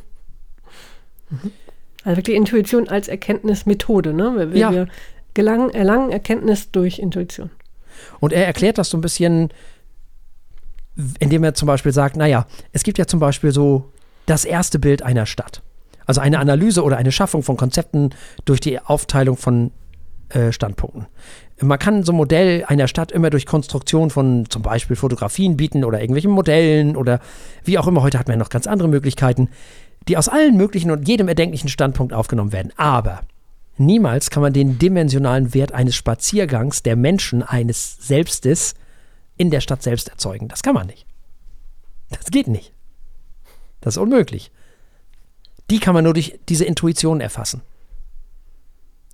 Also wirklich Intuition als Erkenntnismethode, ne? Wir erlangen Erkenntnis durch Intuition. Und er erklärt das so ein bisschen, indem er zum Beispiel sagt, naja, es gibt ja zum Beispiel so das erste Bild einer Stadt. Also eine Analyse oder eine Schaffung von Konzepten durch die Aufteilung von Standpunkten. Man kann so ein Modell einer Stadt immer durch Konstruktion von zum Beispiel Fotografien bieten oder irgendwelchen Modellen oder wie auch immer. Heute hat man ja noch ganz andere Möglichkeiten, die aus allen möglichen und jedem erdenklichen Standpunkt aufgenommen werden. Aber niemals kann man den dimensionalen Wert eines Spaziergangs der Menschen, eines Selbstes in der Stadt selbst erzeugen. Das kann man nicht. Das geht nicht. Das ist unmöglich. Die kann man nur durch diese Intuition erfassen.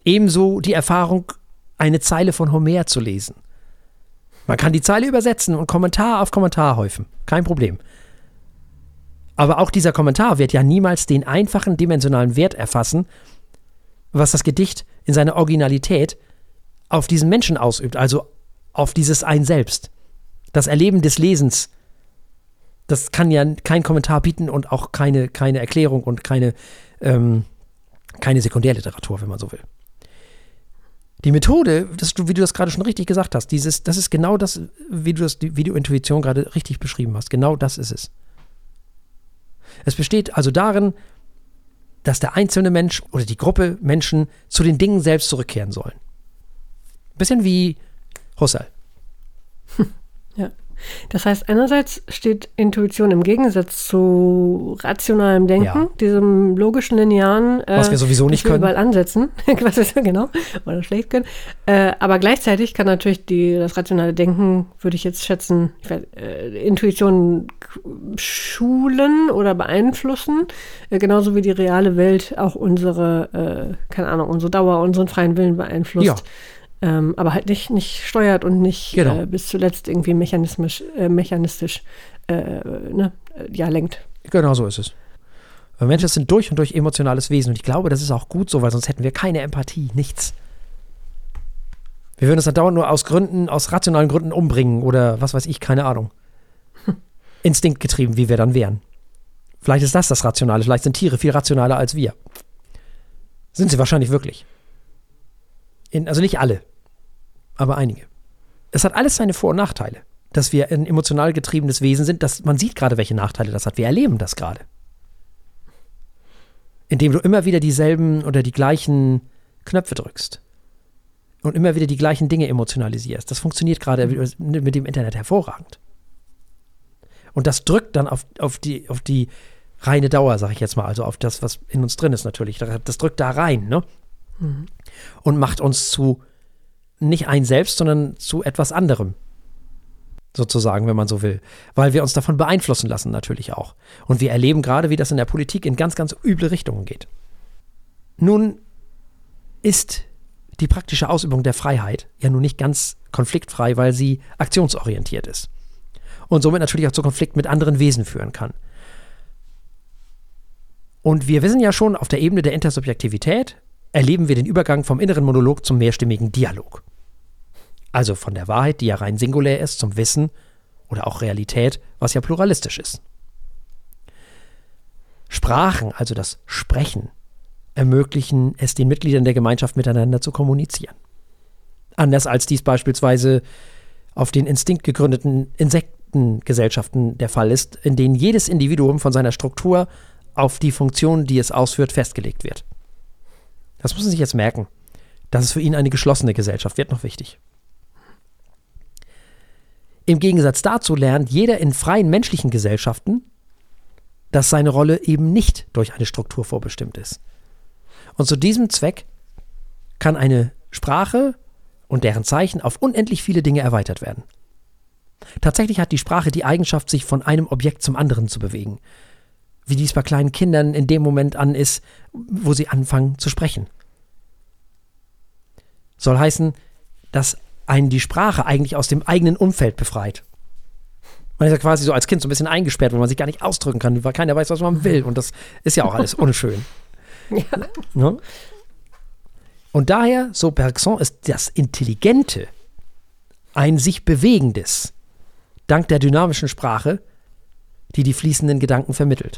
Ebenso die Erfahrung, eine Zeile von Homer zu lesen. Man kann die Zeile übersetzen und Kommentar auf Kommentar häufen. Kein Problem. Aber auch dieser Kommentar wird ja niemals den einfachen dimensionalen Wert erfassen, was das Gedicht in seiner Originalität auf diesen Menschen ausübt, also auf dieses Ein Selbst. Das Erleben des Lesens, das kann ja kein Kommentar bieten und auch keine Erklärung und keine Sekundärliteratur, wenn man so will. Die Methode, wie du das gerade schon richtig gesagt hast, das ist genau das, wie du Intuition gerade richtig beschrieben hast. Genau das ist es. Es besteht also darin, dass der einzelne Mensch oder die Gruppe Menschen zu den Dingen selbst zurückkehren sollen. Ein bisschen wie Husserl. Ja. Das heißt, einerseits steht Intuition im Gegensatz zu rationalem Denken, diesem logischen, linearen, was wir sowieso nicht können. Überall ansetzen, was wir genau, oder schlecht können. Aber gleichzeitig kann natürlich das rationale Denken, würde ich jetzt schätzen, Intuition schulen oder beeinflussen, genauso wie die reale Welt auch unsere Dauer, unseren freien Willen beeinflusst. Ja. Aber halt nicht steuert und nicht bis zuletzt irgendwie mechanistisch lenkt. Genau so ist es. Menschen sind durch und durch emotionales Wesen und ich glaube, das ist auch gut so, weil sonst hätten wir keine Empathie, nichts. Wir würden uns dann dauernd nur aus rationalen Gründen umbringen oder was weiß ich, keine Ahnung. Instinktgetrieben, wie wir dann wären. Vielleicht ist das Rationale, vielleicht sind Tiere viel rationaler als wir. Sind sie wahrscheinlich wirklich. Also nicht alle. Aber einige. Es hat alles seine Vor- und Nachteile, dass wir ein emotional getriebenes Wesen sind. Man sieht gerade, welche Nachteile das hat. Wir erleben das gerade. Indem du immer wieder dieselben oder die gleichen Knöpfe drückst. Und immer wieder die gleichen Dinge emotionalisierst. Das funktioniert gerade mit dem Internet hervorragend. Und das drückt dann auf die reine Dauer, sag ich jetzt mal. Also auf das, was in uns drin ist natürlich. Das drückt da rein, ne? Mhm. Und macht uns zu nicht ein Selbst, sondern zu etwas anderem. Sozusagen, wenn man so will. Weil wir uns davon beeinflussen lassen natürlich auch. Und wir erleben gerade, wie das in der Politik in ganz, ganz üble Richtungen geht. Nun ist die praktische Ausübung der Freiheit ja nun nicht ganz konfliktfrei, weil sie aktionsorientiert ist. Und somit natürlich auch zu Konflikt mit anderen Wesen führen kann. Und wir wissen ja schon, auf der Ebene der Intersubjektivität erleben wir den Übergang vom inneren Monolog zum mehrstimmigen Dialog. Also von der Wahrheit, die ja rein singulär ist, zum Wissen oder auch Realität, was ja pluralistisch ist. Sprachen, also das Sprechen, ermöglichen es den Mitgliedern der Gemeinschaft miteinander zu kommunizieren. Anders als dies beispielsweise auf den Instinkt gegründeten Insektengesellschaften der Fall ist, in denen jedes Individuum von seiner Struktur auf die Funktion, die es ausführt, festgelegt wird. Das muss man sich jetzt merken. Das ist für ihn eine geschlossene Gesellschaft, wird noch wichtig. Im Gegensatz dazu lernt jeder in freien menschlichen Gesellschaften, dass seine Rolle eben nicht durch eine Struktur vorbestimmt ist. Und zu diesem Zweck kann eine Sprache und deren Zeichen auf unendlich viele Dinge erweitert werden. Tatsächlich hat die Sprache die Eigenschaft, sich von einem Objekt zum anderen zu bewegen. Wie dies bei kleinen Kindern in dem Moment an ist, wo sie anfangen zu sprechen. Soll heißen, dass einen die Sprache eigentlich aus dem eigenen Umfeld befreit. Man ist ja quasi so als Kind so ein bisschen eingesperrt, wo man sich gar nicht ausdrücken kann, weil keiner weiß, was man will. Und das ist ja auch alles unschön. Ja. Ne? Und daher, so Bergson, ist das Intelligente ein sich Bewegendes, dank der dynamischen Sprache, die die fließenden Gedanken vermittelt.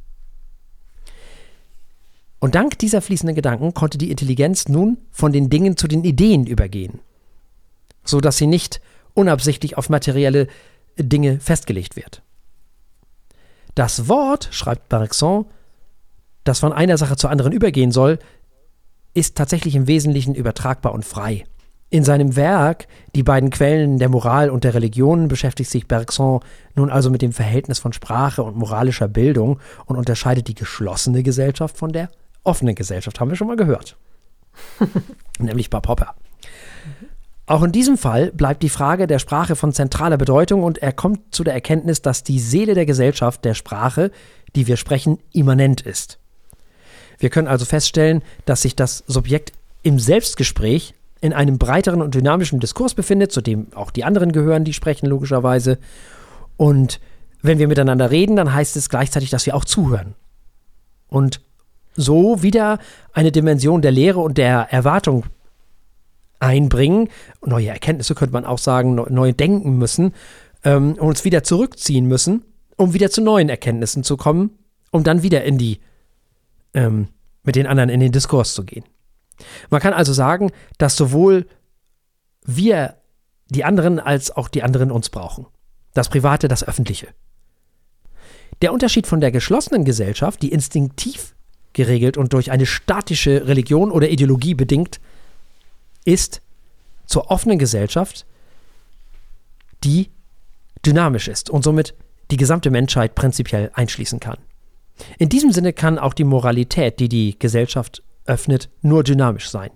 Und dank dieser fließenden Gedanken konnte die Intelligenz nun von den Dingen zu den Ideen übergehen, so dass sie nicht unabsichtlich auf materielle Dinge festgelegt wird. Das Wort, schreibt Bergson, das von einer Sache zur anderen übergehen soll, ist tatsächlich im Wesentlichen übertragbar und frei. In seinem Werk Die beiden Quellen der Moral und der Religion beschäftigt sich Bergson nun also mit dem Verhältnis von Sprache und moralischer Bildung und unterscheidet die geschlossene Gesellschaft von der offenen Gesellschaft, haben wir schon mal gehört. Nämlich bei Popper. Auch in diesem Fall bleibt die Frage der Sprache von zentraler Bedeutung und er kommt zu der Erkenntnis, dass die Seele der Gesellschaft der Sprache, die wir sprechen, immanent ist. Wir können also feststellen, dass sich das Subjekt im Selbstgespräch in einem breiteren und dynamischen Diskurs befindet, zu dem auch die anderen gehören, die sprechen logischerweise. Und wenn wir miteinander reden, dann heißt es gleichzeitig, dass wir auch zuhören. Und so wieder eine Dimension der Lehre und der Erwartung einbringen. Neue Erkenntnisse könnte man auch sagen, neu denken müssen, uns wieder zurückziehen müssen, um wieder zu neuen Erkenntnissen zu kommen, um dann wieder mit den anderen in den Diskurs zu gehen. Man kann also sagen, dass sowohl wir die anderen als auch die anderen uns brauchen. Das Private, das Öffentliche. Der Unterschied von der geschlossenen Gesellschaft, die instinktiv geregelt und durch eine statische Religion oder Ideologie bedingt ist, zur offenen Gesellschaft, die dynamisch ist und somit die gesamte Menschheit prinzipiell einschließen kann. In diesem Sinne kann auch die Moralität, die die Gesellschaft öffnet, nur dynamisch sein.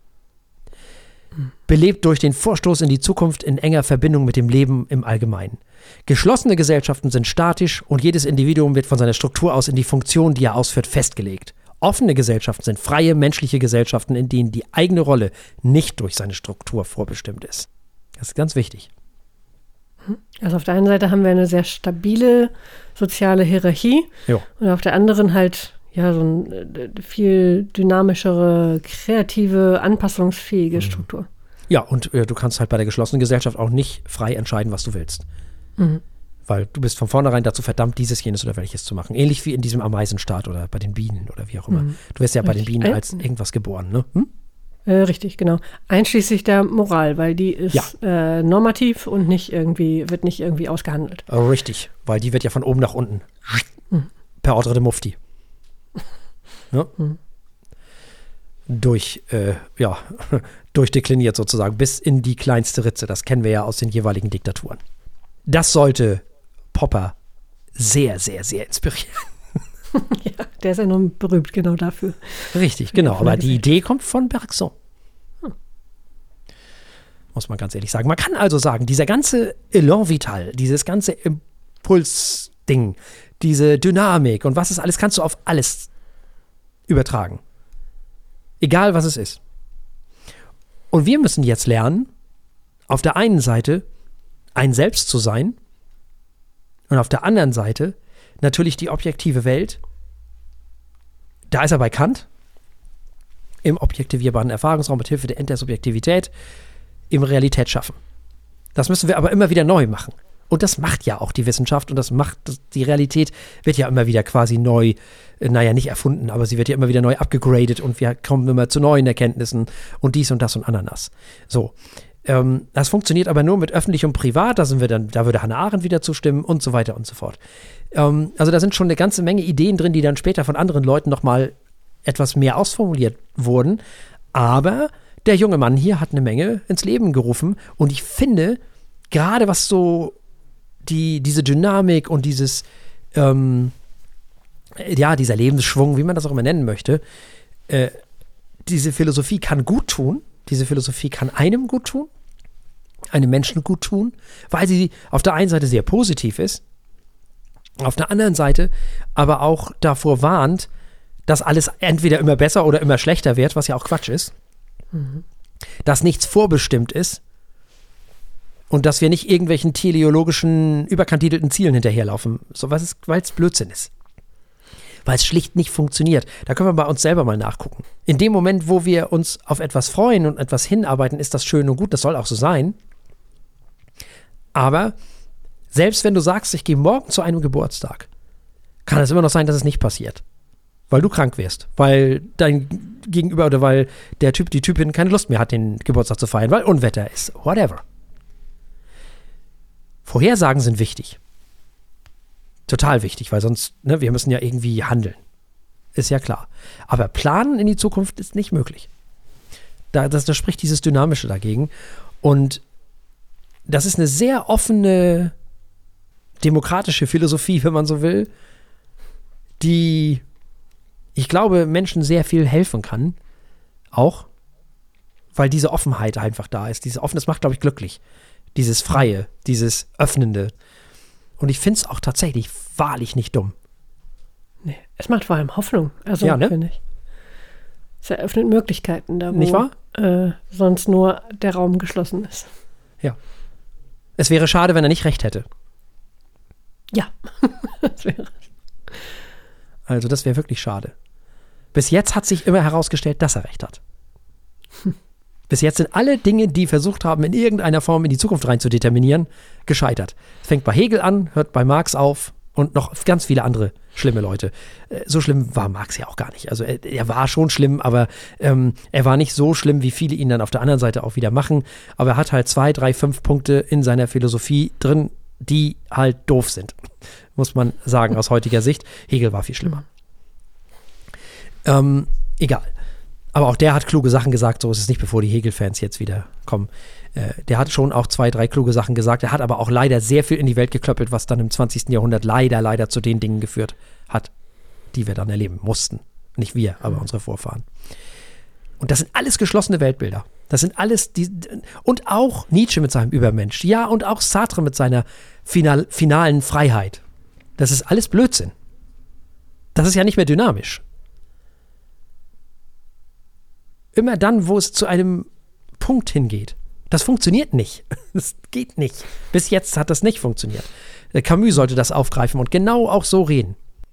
Belebt durch den Vorstoß in die Zukunft in enger Verbindung mit dem Leben im Allgemeinen. Geschlossene Gesellschaften sind statisch und jedes Individuum wird von seiner Struktur aus in die Funktion, die er ausführt, festgelegt. Offene Gesellschaften sind freie menschliche Gesellschaften, in denen die eigene Rolle nicht durch seine Struktur vorbestimmt ist. Das ist ganz wichtig. Also auf der einen Seite haben wir eine sehr stabile soziale Hierarchie und auf der anderen halt ja so eine viel dynamischere, kreative, anpassungsfähige Struktur. Ja, und du kannst halt bei der geschlossenen Gesellschaft auch nicht frei entscheiden, was du willst. Weil du bist von vornherein dazu verdammt, dieses, jenes oder welches zu machen. Ähnlich wie in diesem Ameisenstaat oder bei den Bienen oder wie auch immer. Du wirst ja bei den Bienen als irgendwas geboren, ne? Richtig, genau. Einschließlich der Moral, weil die ist normativ und wird nicht irgendwie ausgehandelt. Richtig, weil die wird ja von oben nach unten. Per Ordre de Mufti. Ne? Durchdekliniert sozusagen, bis in die kleinste Ritze. Das kennen wir ja aus den jeweiligen Diktaturen. Das sollte Popper sehr, sehr, sehr inspirieren. Ja, der ist ja nun berühmt genau dafür. Richtig, genau. Aber die Idee kommt von Bergson. Muss man ganz ehrlich sagen. Man kann also sagen, dieser ganze Elan Vital, dieses ganze Impulsding, diese Dynamik und was es alles, kannst du auf alles übertragen. Egal, was es ist. Und wir müssen jetzt lernen, auf der einen Seite ein Selbst zu sein und auf der anderen Seite natürlich die objektive Welt. Da ist er bei Kant, im objektivierbaren Erfahrungsraum mit Hilfe der Intersubjektivität, im Realität schaffen. Das müssen wir aber immer wieder neu machen. Und das macht ja auch die Wissenschaft und die Realität wird ja immer wieder quasi neu, nicht erfunden, aber sie wird ja immer wieder neu abgegradet und wir kommen immer zu neuen Erkenntnissen und dies und das und Ananas. So. Das funktioniert aber nur mit öffentlich und privat, da würde Hannah Arendt wieder zustimmen und so weiter und so fort. Also da sind schon eine ganze Menge Ideen drin, die dann später von anderen Leuten nochmal etwas mehr ausformuliert wurden. Aber der junge Mann hier hat eine Menge ins Leben gerufen und ich finde, gerade was so diese Dynamik und dieser Lebensschwung, wie man das auch immer nennen möchte, diese Philosophie kann gut tun, diese Philosophie kann einem gut tun, einem Menschen gut tun, weil sie auf der einen Seite sehr positiv ist, auf der anderen Seite aber auch davor warnt, dass alles entweder immer besser oder immer schlechter wird, was ja auch Quatsch ist, dass nichts vorbestimmt ist und dass wir nicht irgendwelchen teleologischen, überkandidelten Zielen hinterherlaufen, weil es Blödsinn ist. Weil es schlicht nicht funktioniert. Da können wir bei uns selber mal nachgucken. In dem Moment, wo wir uns auf etwas freuen und etwas hinarbeiten, ist das schön und gut, das soll auch so sein. Aber selbst wenn du sagst, ich gehe morgen zu einem Geburtstag, kann es immer noch sein, dass es nicht passiert. Weil du krank wirst, weil dein Gegenüber oder weil die Typin keine Lust mehr hat, den Geburtstag zu feiern, weil Unwetter ist, whatever. Vorhersagen sind wichtig. Total wichtig, weil sonst, wir müssen ja irgendwie handeln. Ist ja klar. Aber planen in die Zukunft ist nicht möglich. Da spricht dieses Dynamische dagegen. Und das ist eine sehr offene, demokratische Philosophie, wenn man so will, die, ich glaube, Menschen sehr viel helfen kann. Auch, weil diese Offenheit einfach da ist. Das macht, glaube ich, glücklich. Dieses Freie, dieses Öffnende. Und ich finde es auch tatsächlich wahrlich nicht dumm. Nee, es macht vor allem Hoffnung. Also, finde ich. Es eröffnet Möglichkeiten, da wo Nicht wahr? Sonst nur der Raum geschlossen ist. Ja. Es wäre schade, wenn er nicht recht hätte. Ja, das wäre. Also das wäre wirklich schade. Bis jetzt hat sich immer herausgestellt, dass er recht hat. Bis jetzt sind alle Dinge, die versucht haben, in irgendeiner Form in die Zukunft rein zu determinieren, gescheitert. Es fängt bei Hegel an, hört bei Marx auf und noch ganz viele andere schlimme Leute. So schlimm war Marx ja auch gar nicht. Also er war schon schlimm, aber er war nicht so schlimm, wie viele ihn dann auf der anderen Seite auch wieder machen. Aber er hat halt 2, 3, 5 Punkte in seiner Philosophie drin, die halt doof sind, muss man sagen aus heutiger Sicht. Hegel war viel schlimmer. Egal. Aber auch der hat kluge Sachen gesagt, so ist es nicht, bevor die Hegel-Fans jetzt wieder kommen. Der hat schon auch 2, 3 kluge Sachen gesagt. Er hat aber auch leider sehr viel in die Welt geklöppelt, was dann im 20. Jahrhundert leider zu den Dingen geführt hat, die wir dann erleben mussten. Nicht wir, aber unsere Vorfahren. Und das sind alles geschlossene Weltbilder. Das sind alles und auch Nietzsche mit seinem Übermensch. Ja, und auch Sartre mit seiner finalen Freiheit. Das ist alles Blödsinn. Das ist ja nicht mehr dynamisch. Immer dann, wo es zu einem Punkt hingeht. Das funktioniert nicht. Das geht nicht. Bis jetzt hat das nicht funktioniert. Camus sollte das aufgreifen und genau auch so reden.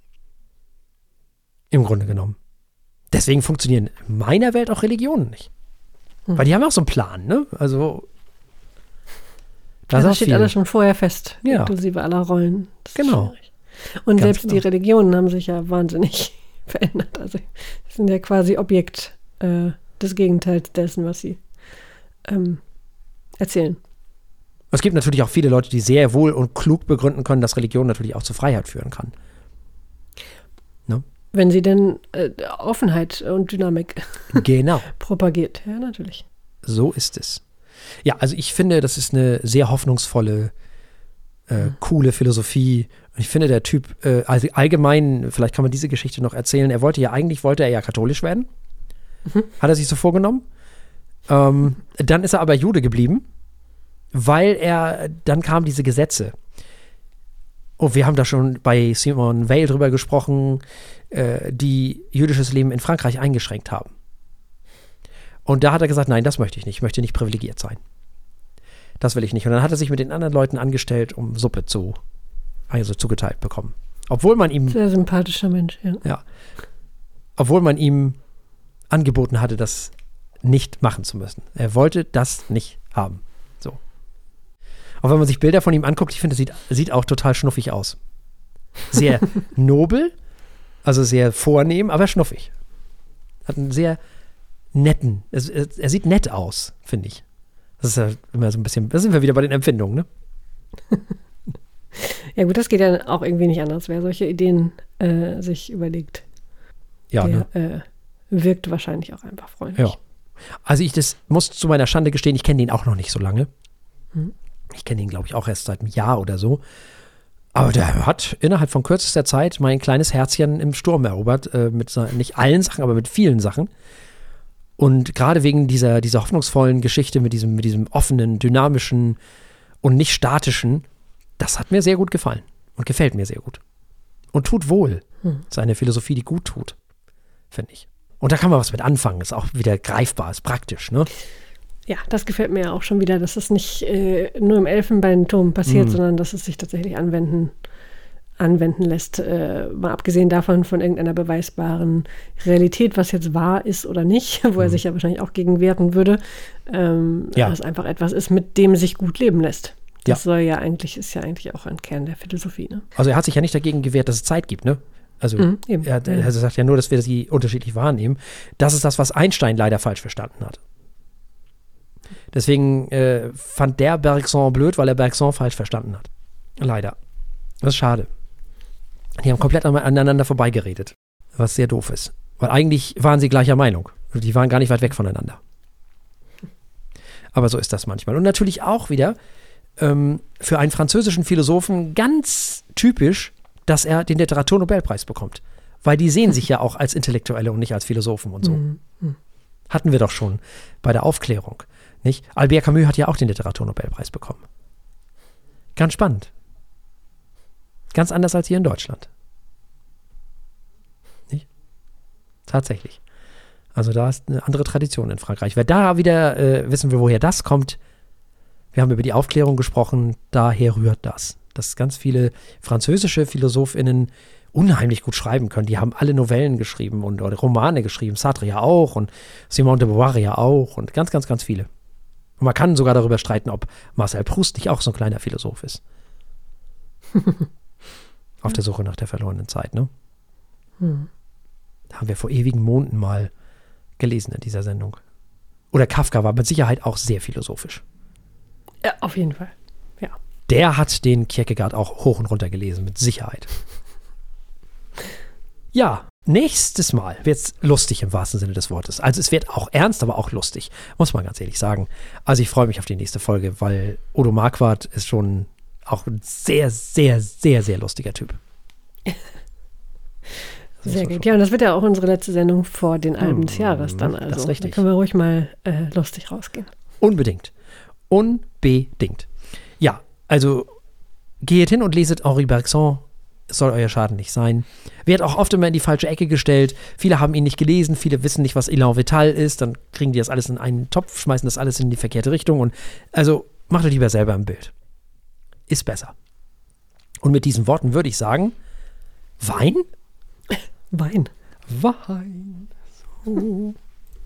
Im Grunde genommen. Deswegen funktionieren in meiner Welt auch Religionen nicht. Weil die haben auch so einen Plan, ne? Also das steht alles schon vorher fest, ja. Inklusive aller Rollen. Genau. Schwierig. Und Ganz selbst genau. die Religionen haben sich ja wahnsinnig verändert. Also sie sind ja quasi Objekt des Gegenteils dessen, was sie erzählen. Es gibt natürlich auch viele Leute, die sehr wohl und klug begründen können, dass Religion natürlich auch zu Freiheit führen kann. Ne? Wenn sie denn Offenheit und Dynamik Genau. propagiert. Ja, natürlich. So ist es. Ja, also ich finde, das ist eine sehr hoffnungsvolle, coole Philosophie. Und ich finde, der Typ, also allgemein, vielleicht kann man diese Geschichte noch erzählen, wollte er ja katholisch werden. Hat er sich so vorgenommen. Dann ist er aber Jude geblieben, weil dann kamen diese Gesetze. Und wir haben da schon bei Simone Weil drüber gesprochen, die jüdisches Leben in Frankreich eingeschränkt haben. Und da hat er gesagt, nein, das möchte ich nicht. Ich möchte nicht privilegiert sein. Das will ich nicht. Und dann hat er sich mit den anderen Leuten angestellt, um Suppe zugeteilt bekommen. Obwohl man ihm... Sehr sympathischer Mensch, ja. Ja. Obwohl man ihm angeboten hatte, das nicht machen zu müssen. Er wollte das nicht haben. So. Auch wenn man sich Bilder von ihm anguckt, ich finde, das sieht auch total schnuffig aus. Sehr nobel, also sehr vornehm, aber schnuffig. Hat einen sehr netten, er sieht nett aus, finde ich. Das ist ja immer so ein bisschen, da sind wir wieder bei den Empfindungen, ne? Ja gut, das geht ja auch irgendwie nicht anders, wer solche Ideen sich überlegt. Ja, der wirkt wahrscheinlich auch einfach freundlich. Ja. Also das muss zu meiner Schande gestehen, ich kenne den auch noch nicht so lange. Ich kenne ihn, glaube ich, auch erst seit einem Jahr oder so. Aber der hat innerhalb von kürzester Zeit mein kleines Herzchen im Sturm erobert, mit nicht allen Sachen, aber mit vielen Sachen. Und gerade wegen dieser hoffnungsvollen Geschichte mit diesem offenen, dynamischen und nicht statischen, das hat mir sehr gut gefallen und gefällt mir sehr gut. Und tut wohl. Das ist eine Philosophie, die gut tut, finde ich. Und da kann man was mit anfangen, ist auch wieder greifbar, ist praktisch, ne? Ja, das gefällt mir auch schon wieder, dass es nicht nur im Elfenbeinturm passiert, sondern dass es sich tatsächlich anwenden lässt. Mal abgesehen davon von irgendeiner beweisbaren Realität, was jetzt wahr ist oder nicht, wo er sich ja wahrscheinlich auch gegen wehren würde, dass es einfach etwas ist, mit dem sich gut leben lässt. Das ist ja eigentlich auch ein Kern der Philosophie. Ne? Also er hat sich ja nicht dagegen gewehrt, dass es Zeit gibt, ne? Also er sagt ja nur, dass wir sie unterschiedlich wahrnehmen. Das ist das, was Einstein leider falsch verstanden hat. Deswegen fand der Bergson blöd, weil er Bergson falsch verstanden hat. Leider. Das ist schade. Die haben komplett aneinander vorbeigeredet, was sehr doof ist. Weil eigentlich waren sie gleicher Meinung. Die waren gar nicht weit weg voneinander. Aber so ist das manchmal. Und natürlich auch wieder für einen französischen Philosophen ganz typisch, dass er den Literaturnobelpreis bekommt. Weil die sehen sich ja auch als Intellektuelle und nicht als Philosophen und so. Hatten wir doch schon bei der Aufklärung. Nicht? Albert Camus hat ja auch den Literaturnobelpreis bekommen. Ganz spannend. Ganz anders als hier in Deutschland. Nicht? Tatsächlich. Also da ist eine andere Tradition in Frankreich. Wer da wieder wissen will, woher das kommt, wir haben über die Aufklärung gesprochen, daher rührt das. Dass ganz viele französische PhilosophInnen unheimlich gut schreiben können. Die haben alle Novellen geschrieben oder Romane geschrieben. Sartre ja auch und Simone de Beauvoir ja auch und ganz, ganz, ganz viele. Und man kann sogar darüber streiten, ob Marcel Proust nicht auch so ein kleiner Philosoph ist. Auf der Suche nach der verlorenen Zeit, ne? Da haben wir vor ewigen Monden mal gelesen in dieser Sendung. Oder Kafka war mit Sicherheit auch sehr philosophisch. Ja, auf jeden Fall, ja. Der hat den Kierkegaard auch hoch und runter gelesen, mit Sicherheit. Ja, nächstes Mal wird es lustig im wahrsten Sinne des Wortes. Also es wird auch ernst, aber auch lustig, muss man ganz ehrlich sagen. Also ich freue mich auf die nächste Folge, weil Odo Marquardt ist schon auch ein sehr, sehr, sehr, sehr lustiger Typ. Sehr gut. Ja, und das wird ja auch unsere letzte Sendung vor den Alben des Jahres dann. Also das ist richtig. Da können wir ruhig mal lustig rausgehen. Unbedingt. Unbedingt. Ja, also geht hin und leset Henri Bergson. Es soll euer Schaden nicht sein. Wird auch oft immer in die falsche Ecke gestellt. Viele haben ihn nicht gelesen, viele wissen nicht, was Elan Vital ist. Dann kriegen die das alles in einen Topf, schmeißen das alles in die verkehrte Richtung. Und also macht euch lieber selber ein Bild. Ist besser. Und mit diesen Worten würde ich sagen, Wein? Wein. Wein. So.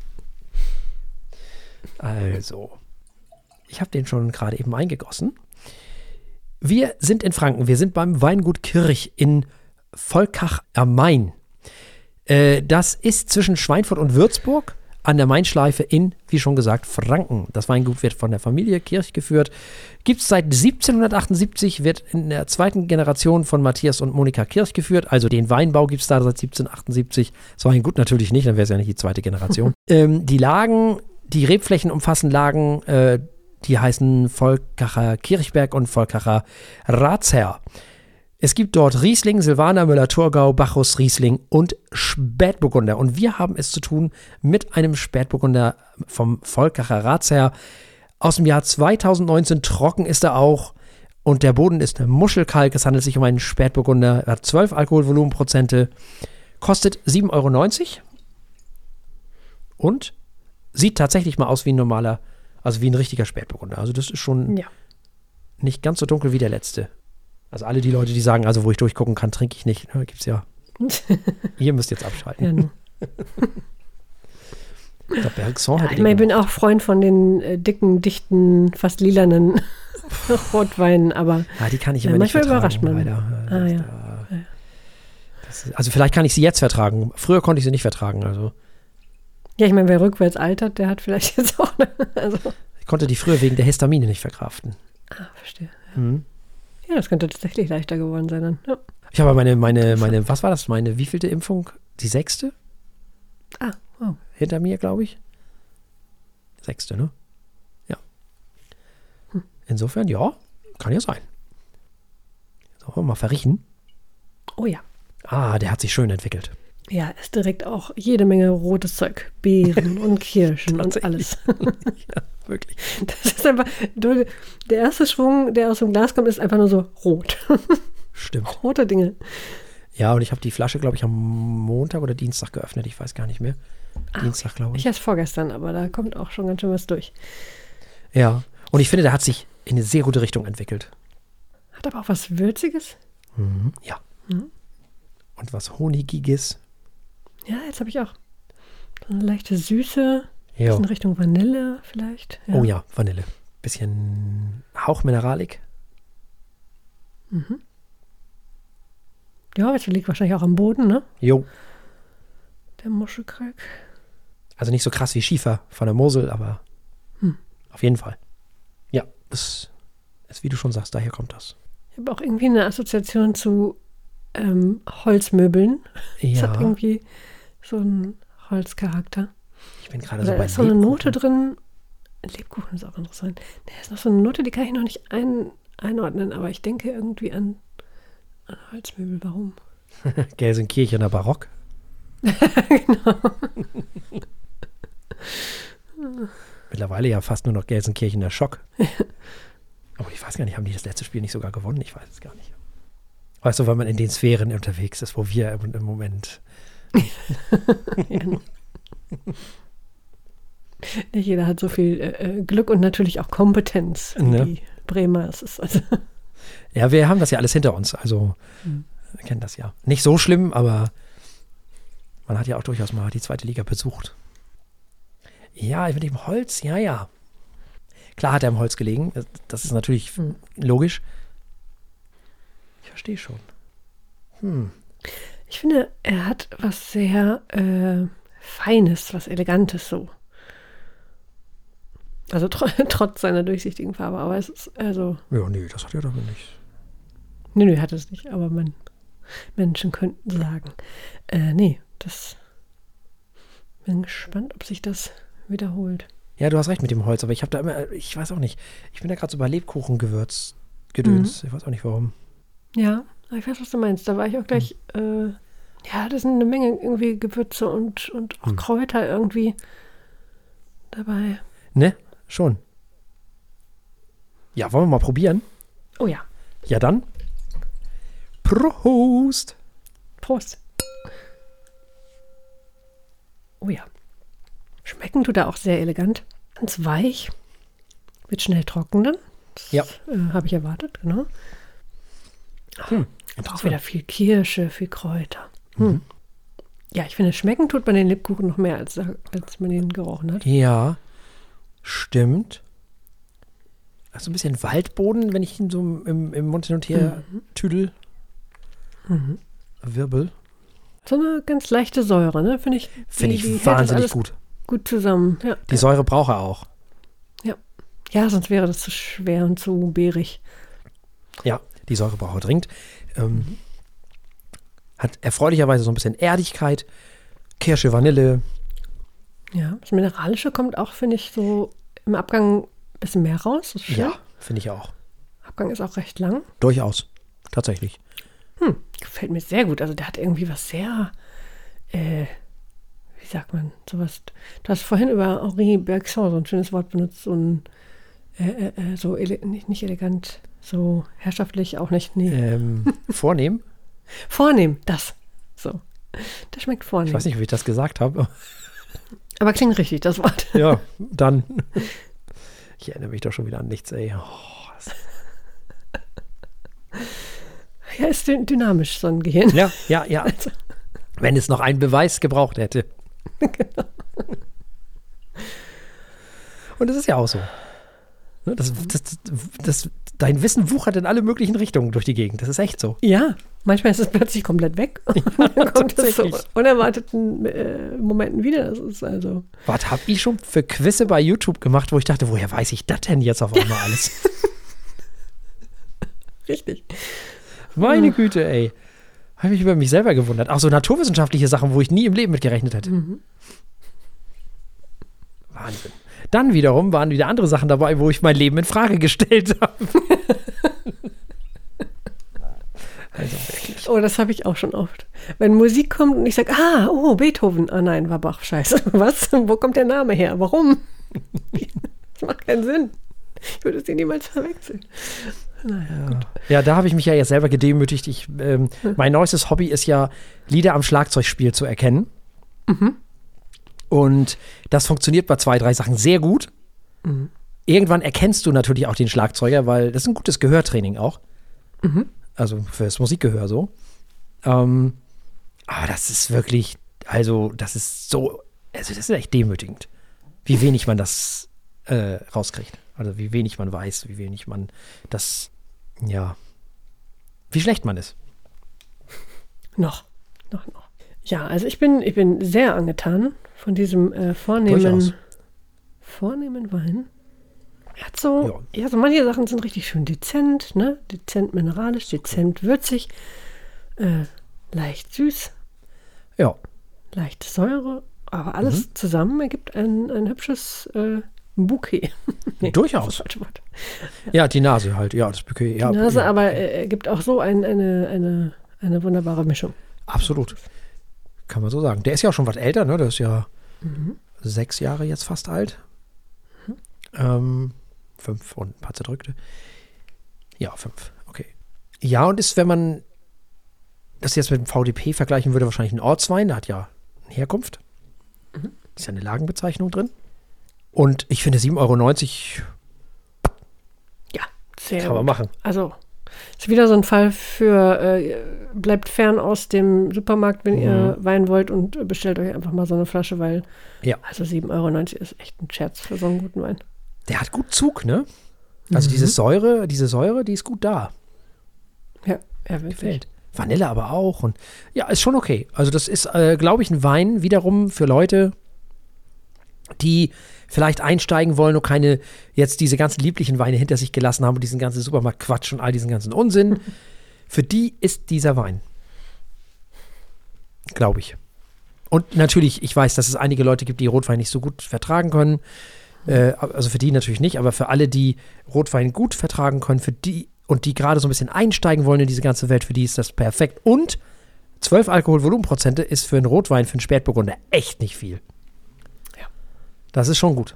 Also, ich habe den schon gerade eben eingegossen. Wir sind in Franken. Wir sind beim Weingut Kirch in Volkach am Main. Das ist zwischen Schweinfurt und Würzburg an der Mainschleife in, wie schon gesagt, Franken. Das Weingut wird von der Familie Kirch geführt. Gibt es seit 1778, wird in der zweiten Generation von Matthias und Monika Kirch geführt. Also den Weinbau gibt es da seit 1778. Das Weingut natürlich nicht, dann wäre es ja nicht die zweite Generation. Die Lagen, die Rebflächen umfassen Lagen, die heißen Volkacher Kirchberg und Volkacher Ratsherr. Es gibt dort Riesling, Silvaner, Müller-Thurgau, Bacchus, Riesling und Spätburgunder. Und wir haben es zu tun mit einem Spätburgunder vom Volkacher Ratsherr aus dem Jahr 2019. Trocken ist er auch und der Boden ist Muschelkalk. Es handelt sich um einen Spätburgunder, er hat 12 Alkoholvolumenprozente, kostet 7,90 € und sieht tatsächlich mal aus wie ein normaler, also wie ein richtiger Spätburgunder. Also das ist schon nicht ganz so dunkel wie der letzte. Also alle die Leute, die sagen, also wo ich durchgucken kann, trinke ich nicht. Ne, gibt's ja. Ihr müsst jetzt abschalten. Ja, der Bergson hat ich bin auch Freund von den dicken, dichten, fast lilanen Rotweinen, aber die kann ich immer nicht vertragen. Manchmal überrascht man. Leider. Also vielleicht kann ich sie jetzt vertragen. Früher konnte ich sie nicht vertragen. Also. Ja, ich meine, wer rückwärts altert, der hat vielleicht jetzt auch also. Ich konnte die früher wegen der Histamine nicht verkraften. Verstehe. Ja, das könnte tatsächlich leichter geworden sein dann. Ja. Ich habe meine, was war das? Meine wievielte Impfung? Die 6.? Wow. Hinter mir, glaube ich. 6., ne? Ja. Insofern, ja, kann ja sein. So, mal verriechen. Oh ja. Der hat sich schön entwickelt. Ja, ist direkt auch jede Menge rotes Zeug. Beeren und Kirschen und alles. Ja, wirklich. Das ist einfach, der erste Schwung, der aus dem Glas kommt, ist einfach nur so rot. Stimmt. Rote Dinge. Ja, und ich habe die Flasche, glaube ich, am Montag oder Dienstag geöffnet. Ich weiß gar nicht mehr. Dienstag, glaube ich. Ich erst vorgestern, aber da kommt auch schon ganz schön was durch. Ja, und ich finde, der hat sich in eine sehr gute Richtung entwickelt. Hat aber auch was Würziges. Ja. Und was Honigiges. Ja, jetzt habe ich auch so eine leichte Süße. Ja. In Richtung Vanille vielleicht. Ja. Oh ja, Vanille. Bisschen Hauch Mineralik. Ja, das liegt wahrscheinlich auch am Boden, ne? Jo. Der Muschelkalk. Also nicht so krass wie Schiefer von der Mosel, aber auf jeden Fall. Ja, das ist, wie du schon sagst, daher kommt das. Ich habe auch irgendwie eine Assoziation zu Holzmöbeln. Ja. Es hat irgendwie so einen Holzcharakter. Ich bin gerade so bei Da ist so eine Note drin. Lebkuchen ist auch interessant. Da ist noch so eine Note, die kann ich noch nicht einordnen, aber ich denke irgendwie an Holzmöbel. Warum? Gelsenkirchener Barock. Genau. Mittlerweile ja fast nur noch Gelsenkirchener Schock. Aber ich weiß gar nicht, haben die das letzte Spiel nicht sogar gewonnen? Ich weiß es gar nicht. Weißt du, weil man in den Sphären unterwegs ist, wo wir im Moment. Nicht jeder hat so viel Glück und natürlich auch Kompetenz wie die Bremer. Es ist also Ja, wir haben das ja alles hinter uns. Also, wir kennen das ja. Nicht so schlimm, aber man hat ja auch durchaus mal die zweite Liga besucht. Ja, mit dem Holz, ja. Klar hat er im Holz gelegen. Das ist natürlich logisch. Ich verstehe schon. Ich finde, er hat was sehr Feines, was Elegantes so. Also trotz seiner durchsichtigen Farbe, aber es ist also. Ja, nee, das hat er doch nicht. Nee, hat es nicht, aber Menschen könnten sagen. Nee, bin gespannt, ob sich das wiederholt. Ja, du hast recht mit dem Holz, aber ich habe da immer, ich weiß auch nicht, ich bin da gerade so bei Lebkuchengewürz gedöns. Ich weiß auch nicht warum. Ja, ich weiß, was du meinst. Da war ich auch gleich, ja, das sind eine Menge irgendwie Gewürze und auch Kräuter irgendwie dabei. Ne? Schon. Ja, wollen wir mal probieren? Oh ja. Ja, dann. Prost! Prost. Oh ja. Schmecken tut er auch sehr elegant. Ganz weich. Wird schnell trocken dann. Das habe ich erwartet, genau. Aber auch wieder viel Kirsche, viel Kräuter. Ja, ich finde, schmecken tut man den Lebkuchen noch mehr, als man ihn gerochen hat. Ja, stimmt. Also ein bisschen Waldboden, wenn ich ihn so im Mund hin und her tüdel. Wirbel. So eine ganz leichte Säure, ne? Finde ich. Finde ich wahnsinnig gut. Gut zusammen, ja. Die Säure braucht er auch. Ja, sonst wäre das zu schwer und zu beerig. Ja, die Säure braucht er dringend. Hat erfreulicherweise so ein bisschen Erdigkeit. Kirsche, Vanille. Ja, das Mineralische kommt auch, finde ich, so im Abgang ein bisschen mehr raus. Das ist schön. Ja, finde ich auch. Abgang ist auch recht lang. Durchaus. Tatsächlich. Gefällt mir sehr gut. Also der hat irgendwie was sehr, wie sagt man, sowas. Du hast vorhin über Henri Bergson so ein schönes Wort benutzt, so ein, nicht elegant, so herrschaftlich auch nicht, nee. Vornehm? Vornehm, das. So. Das schmeckt vornehm. Ich weiß nicht, wie ich das gesagt habe. Aber klingt richtig, das Wort. Ja, dann. Ich erinnere mich doch schon wieder an nichts, ey. Ja, ist dynamisch, so ein Gehirn. Ja. Also. Wenn es noch einen Beweis gebraucht hätte. Genau. Und das ist ja auch so. Dein Wissen wuchert in alle möglichen Richtungen durch die Gegend. Das ist echt so. Ja, manchmal ist es plötzlich komplett weg. Und dann kommt es so unerwarteten Momenten wieder. Das ist also. Was habe ich schon für Quizze bei YouTube gemacht, wo ich dachte, woher weiß ich das denn jetzt auf einmal alles? Richtig. Meine Güte, ey. Habe ich über mich selber gewundert. Auch so naturwissenschaftliche Sachen, wo ich nie im Leben mit gerechnet hätte. Wahnsinn. Dann wiederum waren wieder andere Sachen dabei, wo ich mein Leben in Frage gestellt habe. Also wirklich. Oh, das habe ich auch schon oft. Wenn Musik kommt und ich sage, Beethoven. Ah nein, war Bach. Scheiße. Was? Wo kommt der Name her? Warum? Das macht keinen Sinn. Ich würde es niemals verwechseln. Naja, gut. Ja, da habe ich mich ja jetzt selber gedemütigt. Mein neuestes Hobby ist ja, Lieder am Schlagzeugspiel zu erkennen. Und das funktioniert bei 2, 3 Sachen sehr gut. Irgendwann erkennst du natürlich auch den Schlagzeuger, weil das ist ein gutes Gehörtraining auch. Also fürs Musikgehör so. Aber das ist wirklich, das ist das ist echt demütigend, wie wenig man das rauskriegt. Also wie wenig man weiß, wie wenig man das, wie schlecht man ist. Noch. Ja, also ich bin sehr angetan von diesem vornehmen Wein. Er hat so manche Sachen sind richtig schön dezent, ne? Dezent mineralisch, dezent würzig, leicht süß. Ja. Leichte Säure, aber alles zusammen ergibt ein hübsches Bouquet. Nee, durchaus. Ja, die Nase halt, das Bouquet. Die Nase, aber gibt auch so eine wunderbare Mischung. Absolut. Kann man so sagen. Der ist ja auch schon was älter, ne? Der ist ja 6 Jahre jetzt fast alt. 5 und ein paar zerdrückte. Ja, 5, okay. Ja, und ist, wenn man das jetzt mit dem VDP vergleichen würde, wahrscheinlich ein Ortswein. Der hat ja eine Herkunft. Ist ja eine Lagenbezeichnung drin. Und ich finde 7,90 €, Ja, sehr kann man gut. machen. Also, ist wieder so ein Fall für, bleibt fern aus dem Supermarkt, wenn ihr Wein wollt und bestellt euch einfach mal so eine Flasche, weil also 7,90 € ist echt ein Scherz für so einen guten Wein. Der hat gut Zug, ne? Also diese Säure, die ist gut da. Ja, wirklich. Gefällt. Vanille aber auch. Und ja, ist schon okay. Also das ist, glaube ich, ein Wein wiederum für Leute, die vielleicht einsteigen wollen und keine jetzt diese ganzen lieblichen Weine hinter sich gelassen haben und diesen ganzen Supermarktquatsch und all diesen ganzen Unsinn. Für die ist dieser Wein. Glaube ich. Und natürlich, ich weiß, dass es einige Leute gibt, die Rotwein nicht so gut vertragen können. Also für die natürlich nicht, aber für alle, die Rotwein gut vertragen können, für die und die gerade so ein bisschen einsteigen wollen in diese ganze Welt, für die ist das perfekt. Und 12 Alkoholvolumenprozente ist für einen Rotwein, für einen Spätburgunder echt nicht viel. Ja. Das ist schon gut.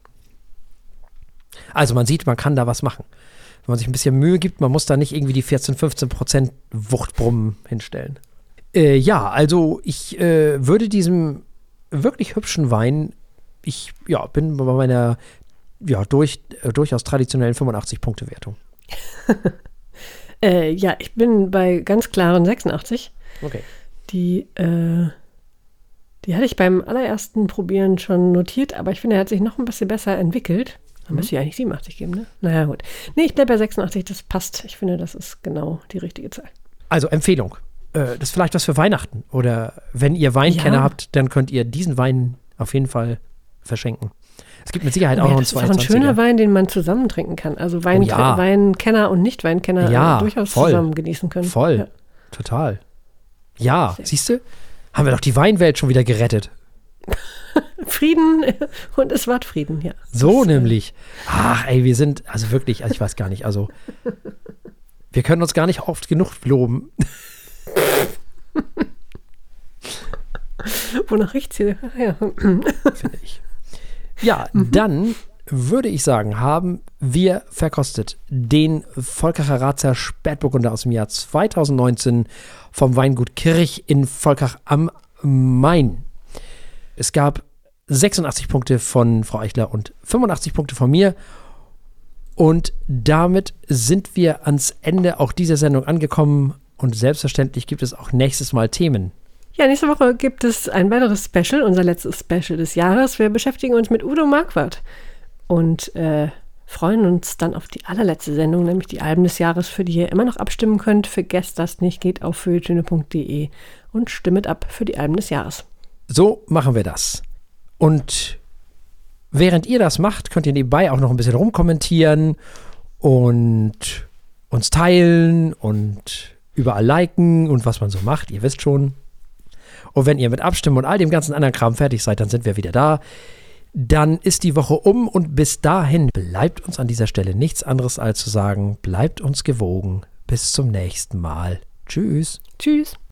Also man sieht, man kann da was machen. Wenn man sich ein bisschen Mühe gibt, man muss da nicht irgendwie die 14-15% Wuchtbrummen hinstellen. Also ich würde diesem wirklich hübschen Wein, ich bin bei meiner durchaus traditionellen 85-Punkte-Wertung. Ich bin bei ganz klaren 86. Okay. Die hatte ich beim allerersten Probieren schon notiert, aber ich finde, er hat sich noch ein bisschen besser entwickelt. Dann müsste ich eigentlich 87 geben, ne? Naja, gut. Nee, ich bleibe bei 86, das passt. Ich finde, das ist genau die richtige Zahl. Also Empfehlung. Das ist vielleicht was für Weihnachten. Oder wenn ihr Weinkenner habt, dann könnt ihr diesen Wein auf jeden Fall verschenken. Es gibt mit Sicherheit auch noch einen 22er. Das ist auch ein schöner Wein, den man zusammen trinken kann. Also Weinkenner und Nicht-Weinkenner durchaus zusammen genießen können. Voll, ja. Total. Ja, siehst du? Haben wir doch die Weinwelt schon wieder gerettet. Frieden und es ward Frieden, ja. So nämlich. Ach, ey, wir sind, also wirklich, ich weiß gar nicht, also wir können uns gar nicht oft genug loben. Wonach riecht's hier? Ja. Finde ich. Ja, dann würde ich sagen, haben wir verkostet den Volkacher Razer Spätburgunder aus dem Jahr 2019 vom Weingut Kirch in Volkach am Main. Es gab 86 Punkte von Frau Eichler und 85 Punkte von mir. Und damit sind wir ans Ende auch dieser Sendung angekommen. Und selbstverständlich gibt es auch nächstes Mal Themen. Ja, nächste Woche gibt es ein weiteres Special, unser letztes Special des Jahres. Wir beschäftigen uns mit Udo Marquardt und freuen uns dann auf die allerletzte Sendung, nämlich die Alben des Jahres, für die ihr immer noch abstimmen könnt. Vergesst das nicht, geht auf feuilletöne.de und stimmet ab für die Alben des Jahres. So machen wir das. Und während ihr das macht, könnt ihr nebenbei auch noch ein bisschen rumkommentieren und uns teilen und überall liken und was man so macht. Ihr wisst schon. Und wenn ihr mit Abstimmen und all dem ganzen anderen Kram fertig seid, dann sind wir wieder da. Dann ist die Woche um und bis dahin bleibt uns an dieser Stelle nichts anderes als zu sagen, bleibt uns gewogen. Bis zum nächsten Mal. Tschüss. Tschüss.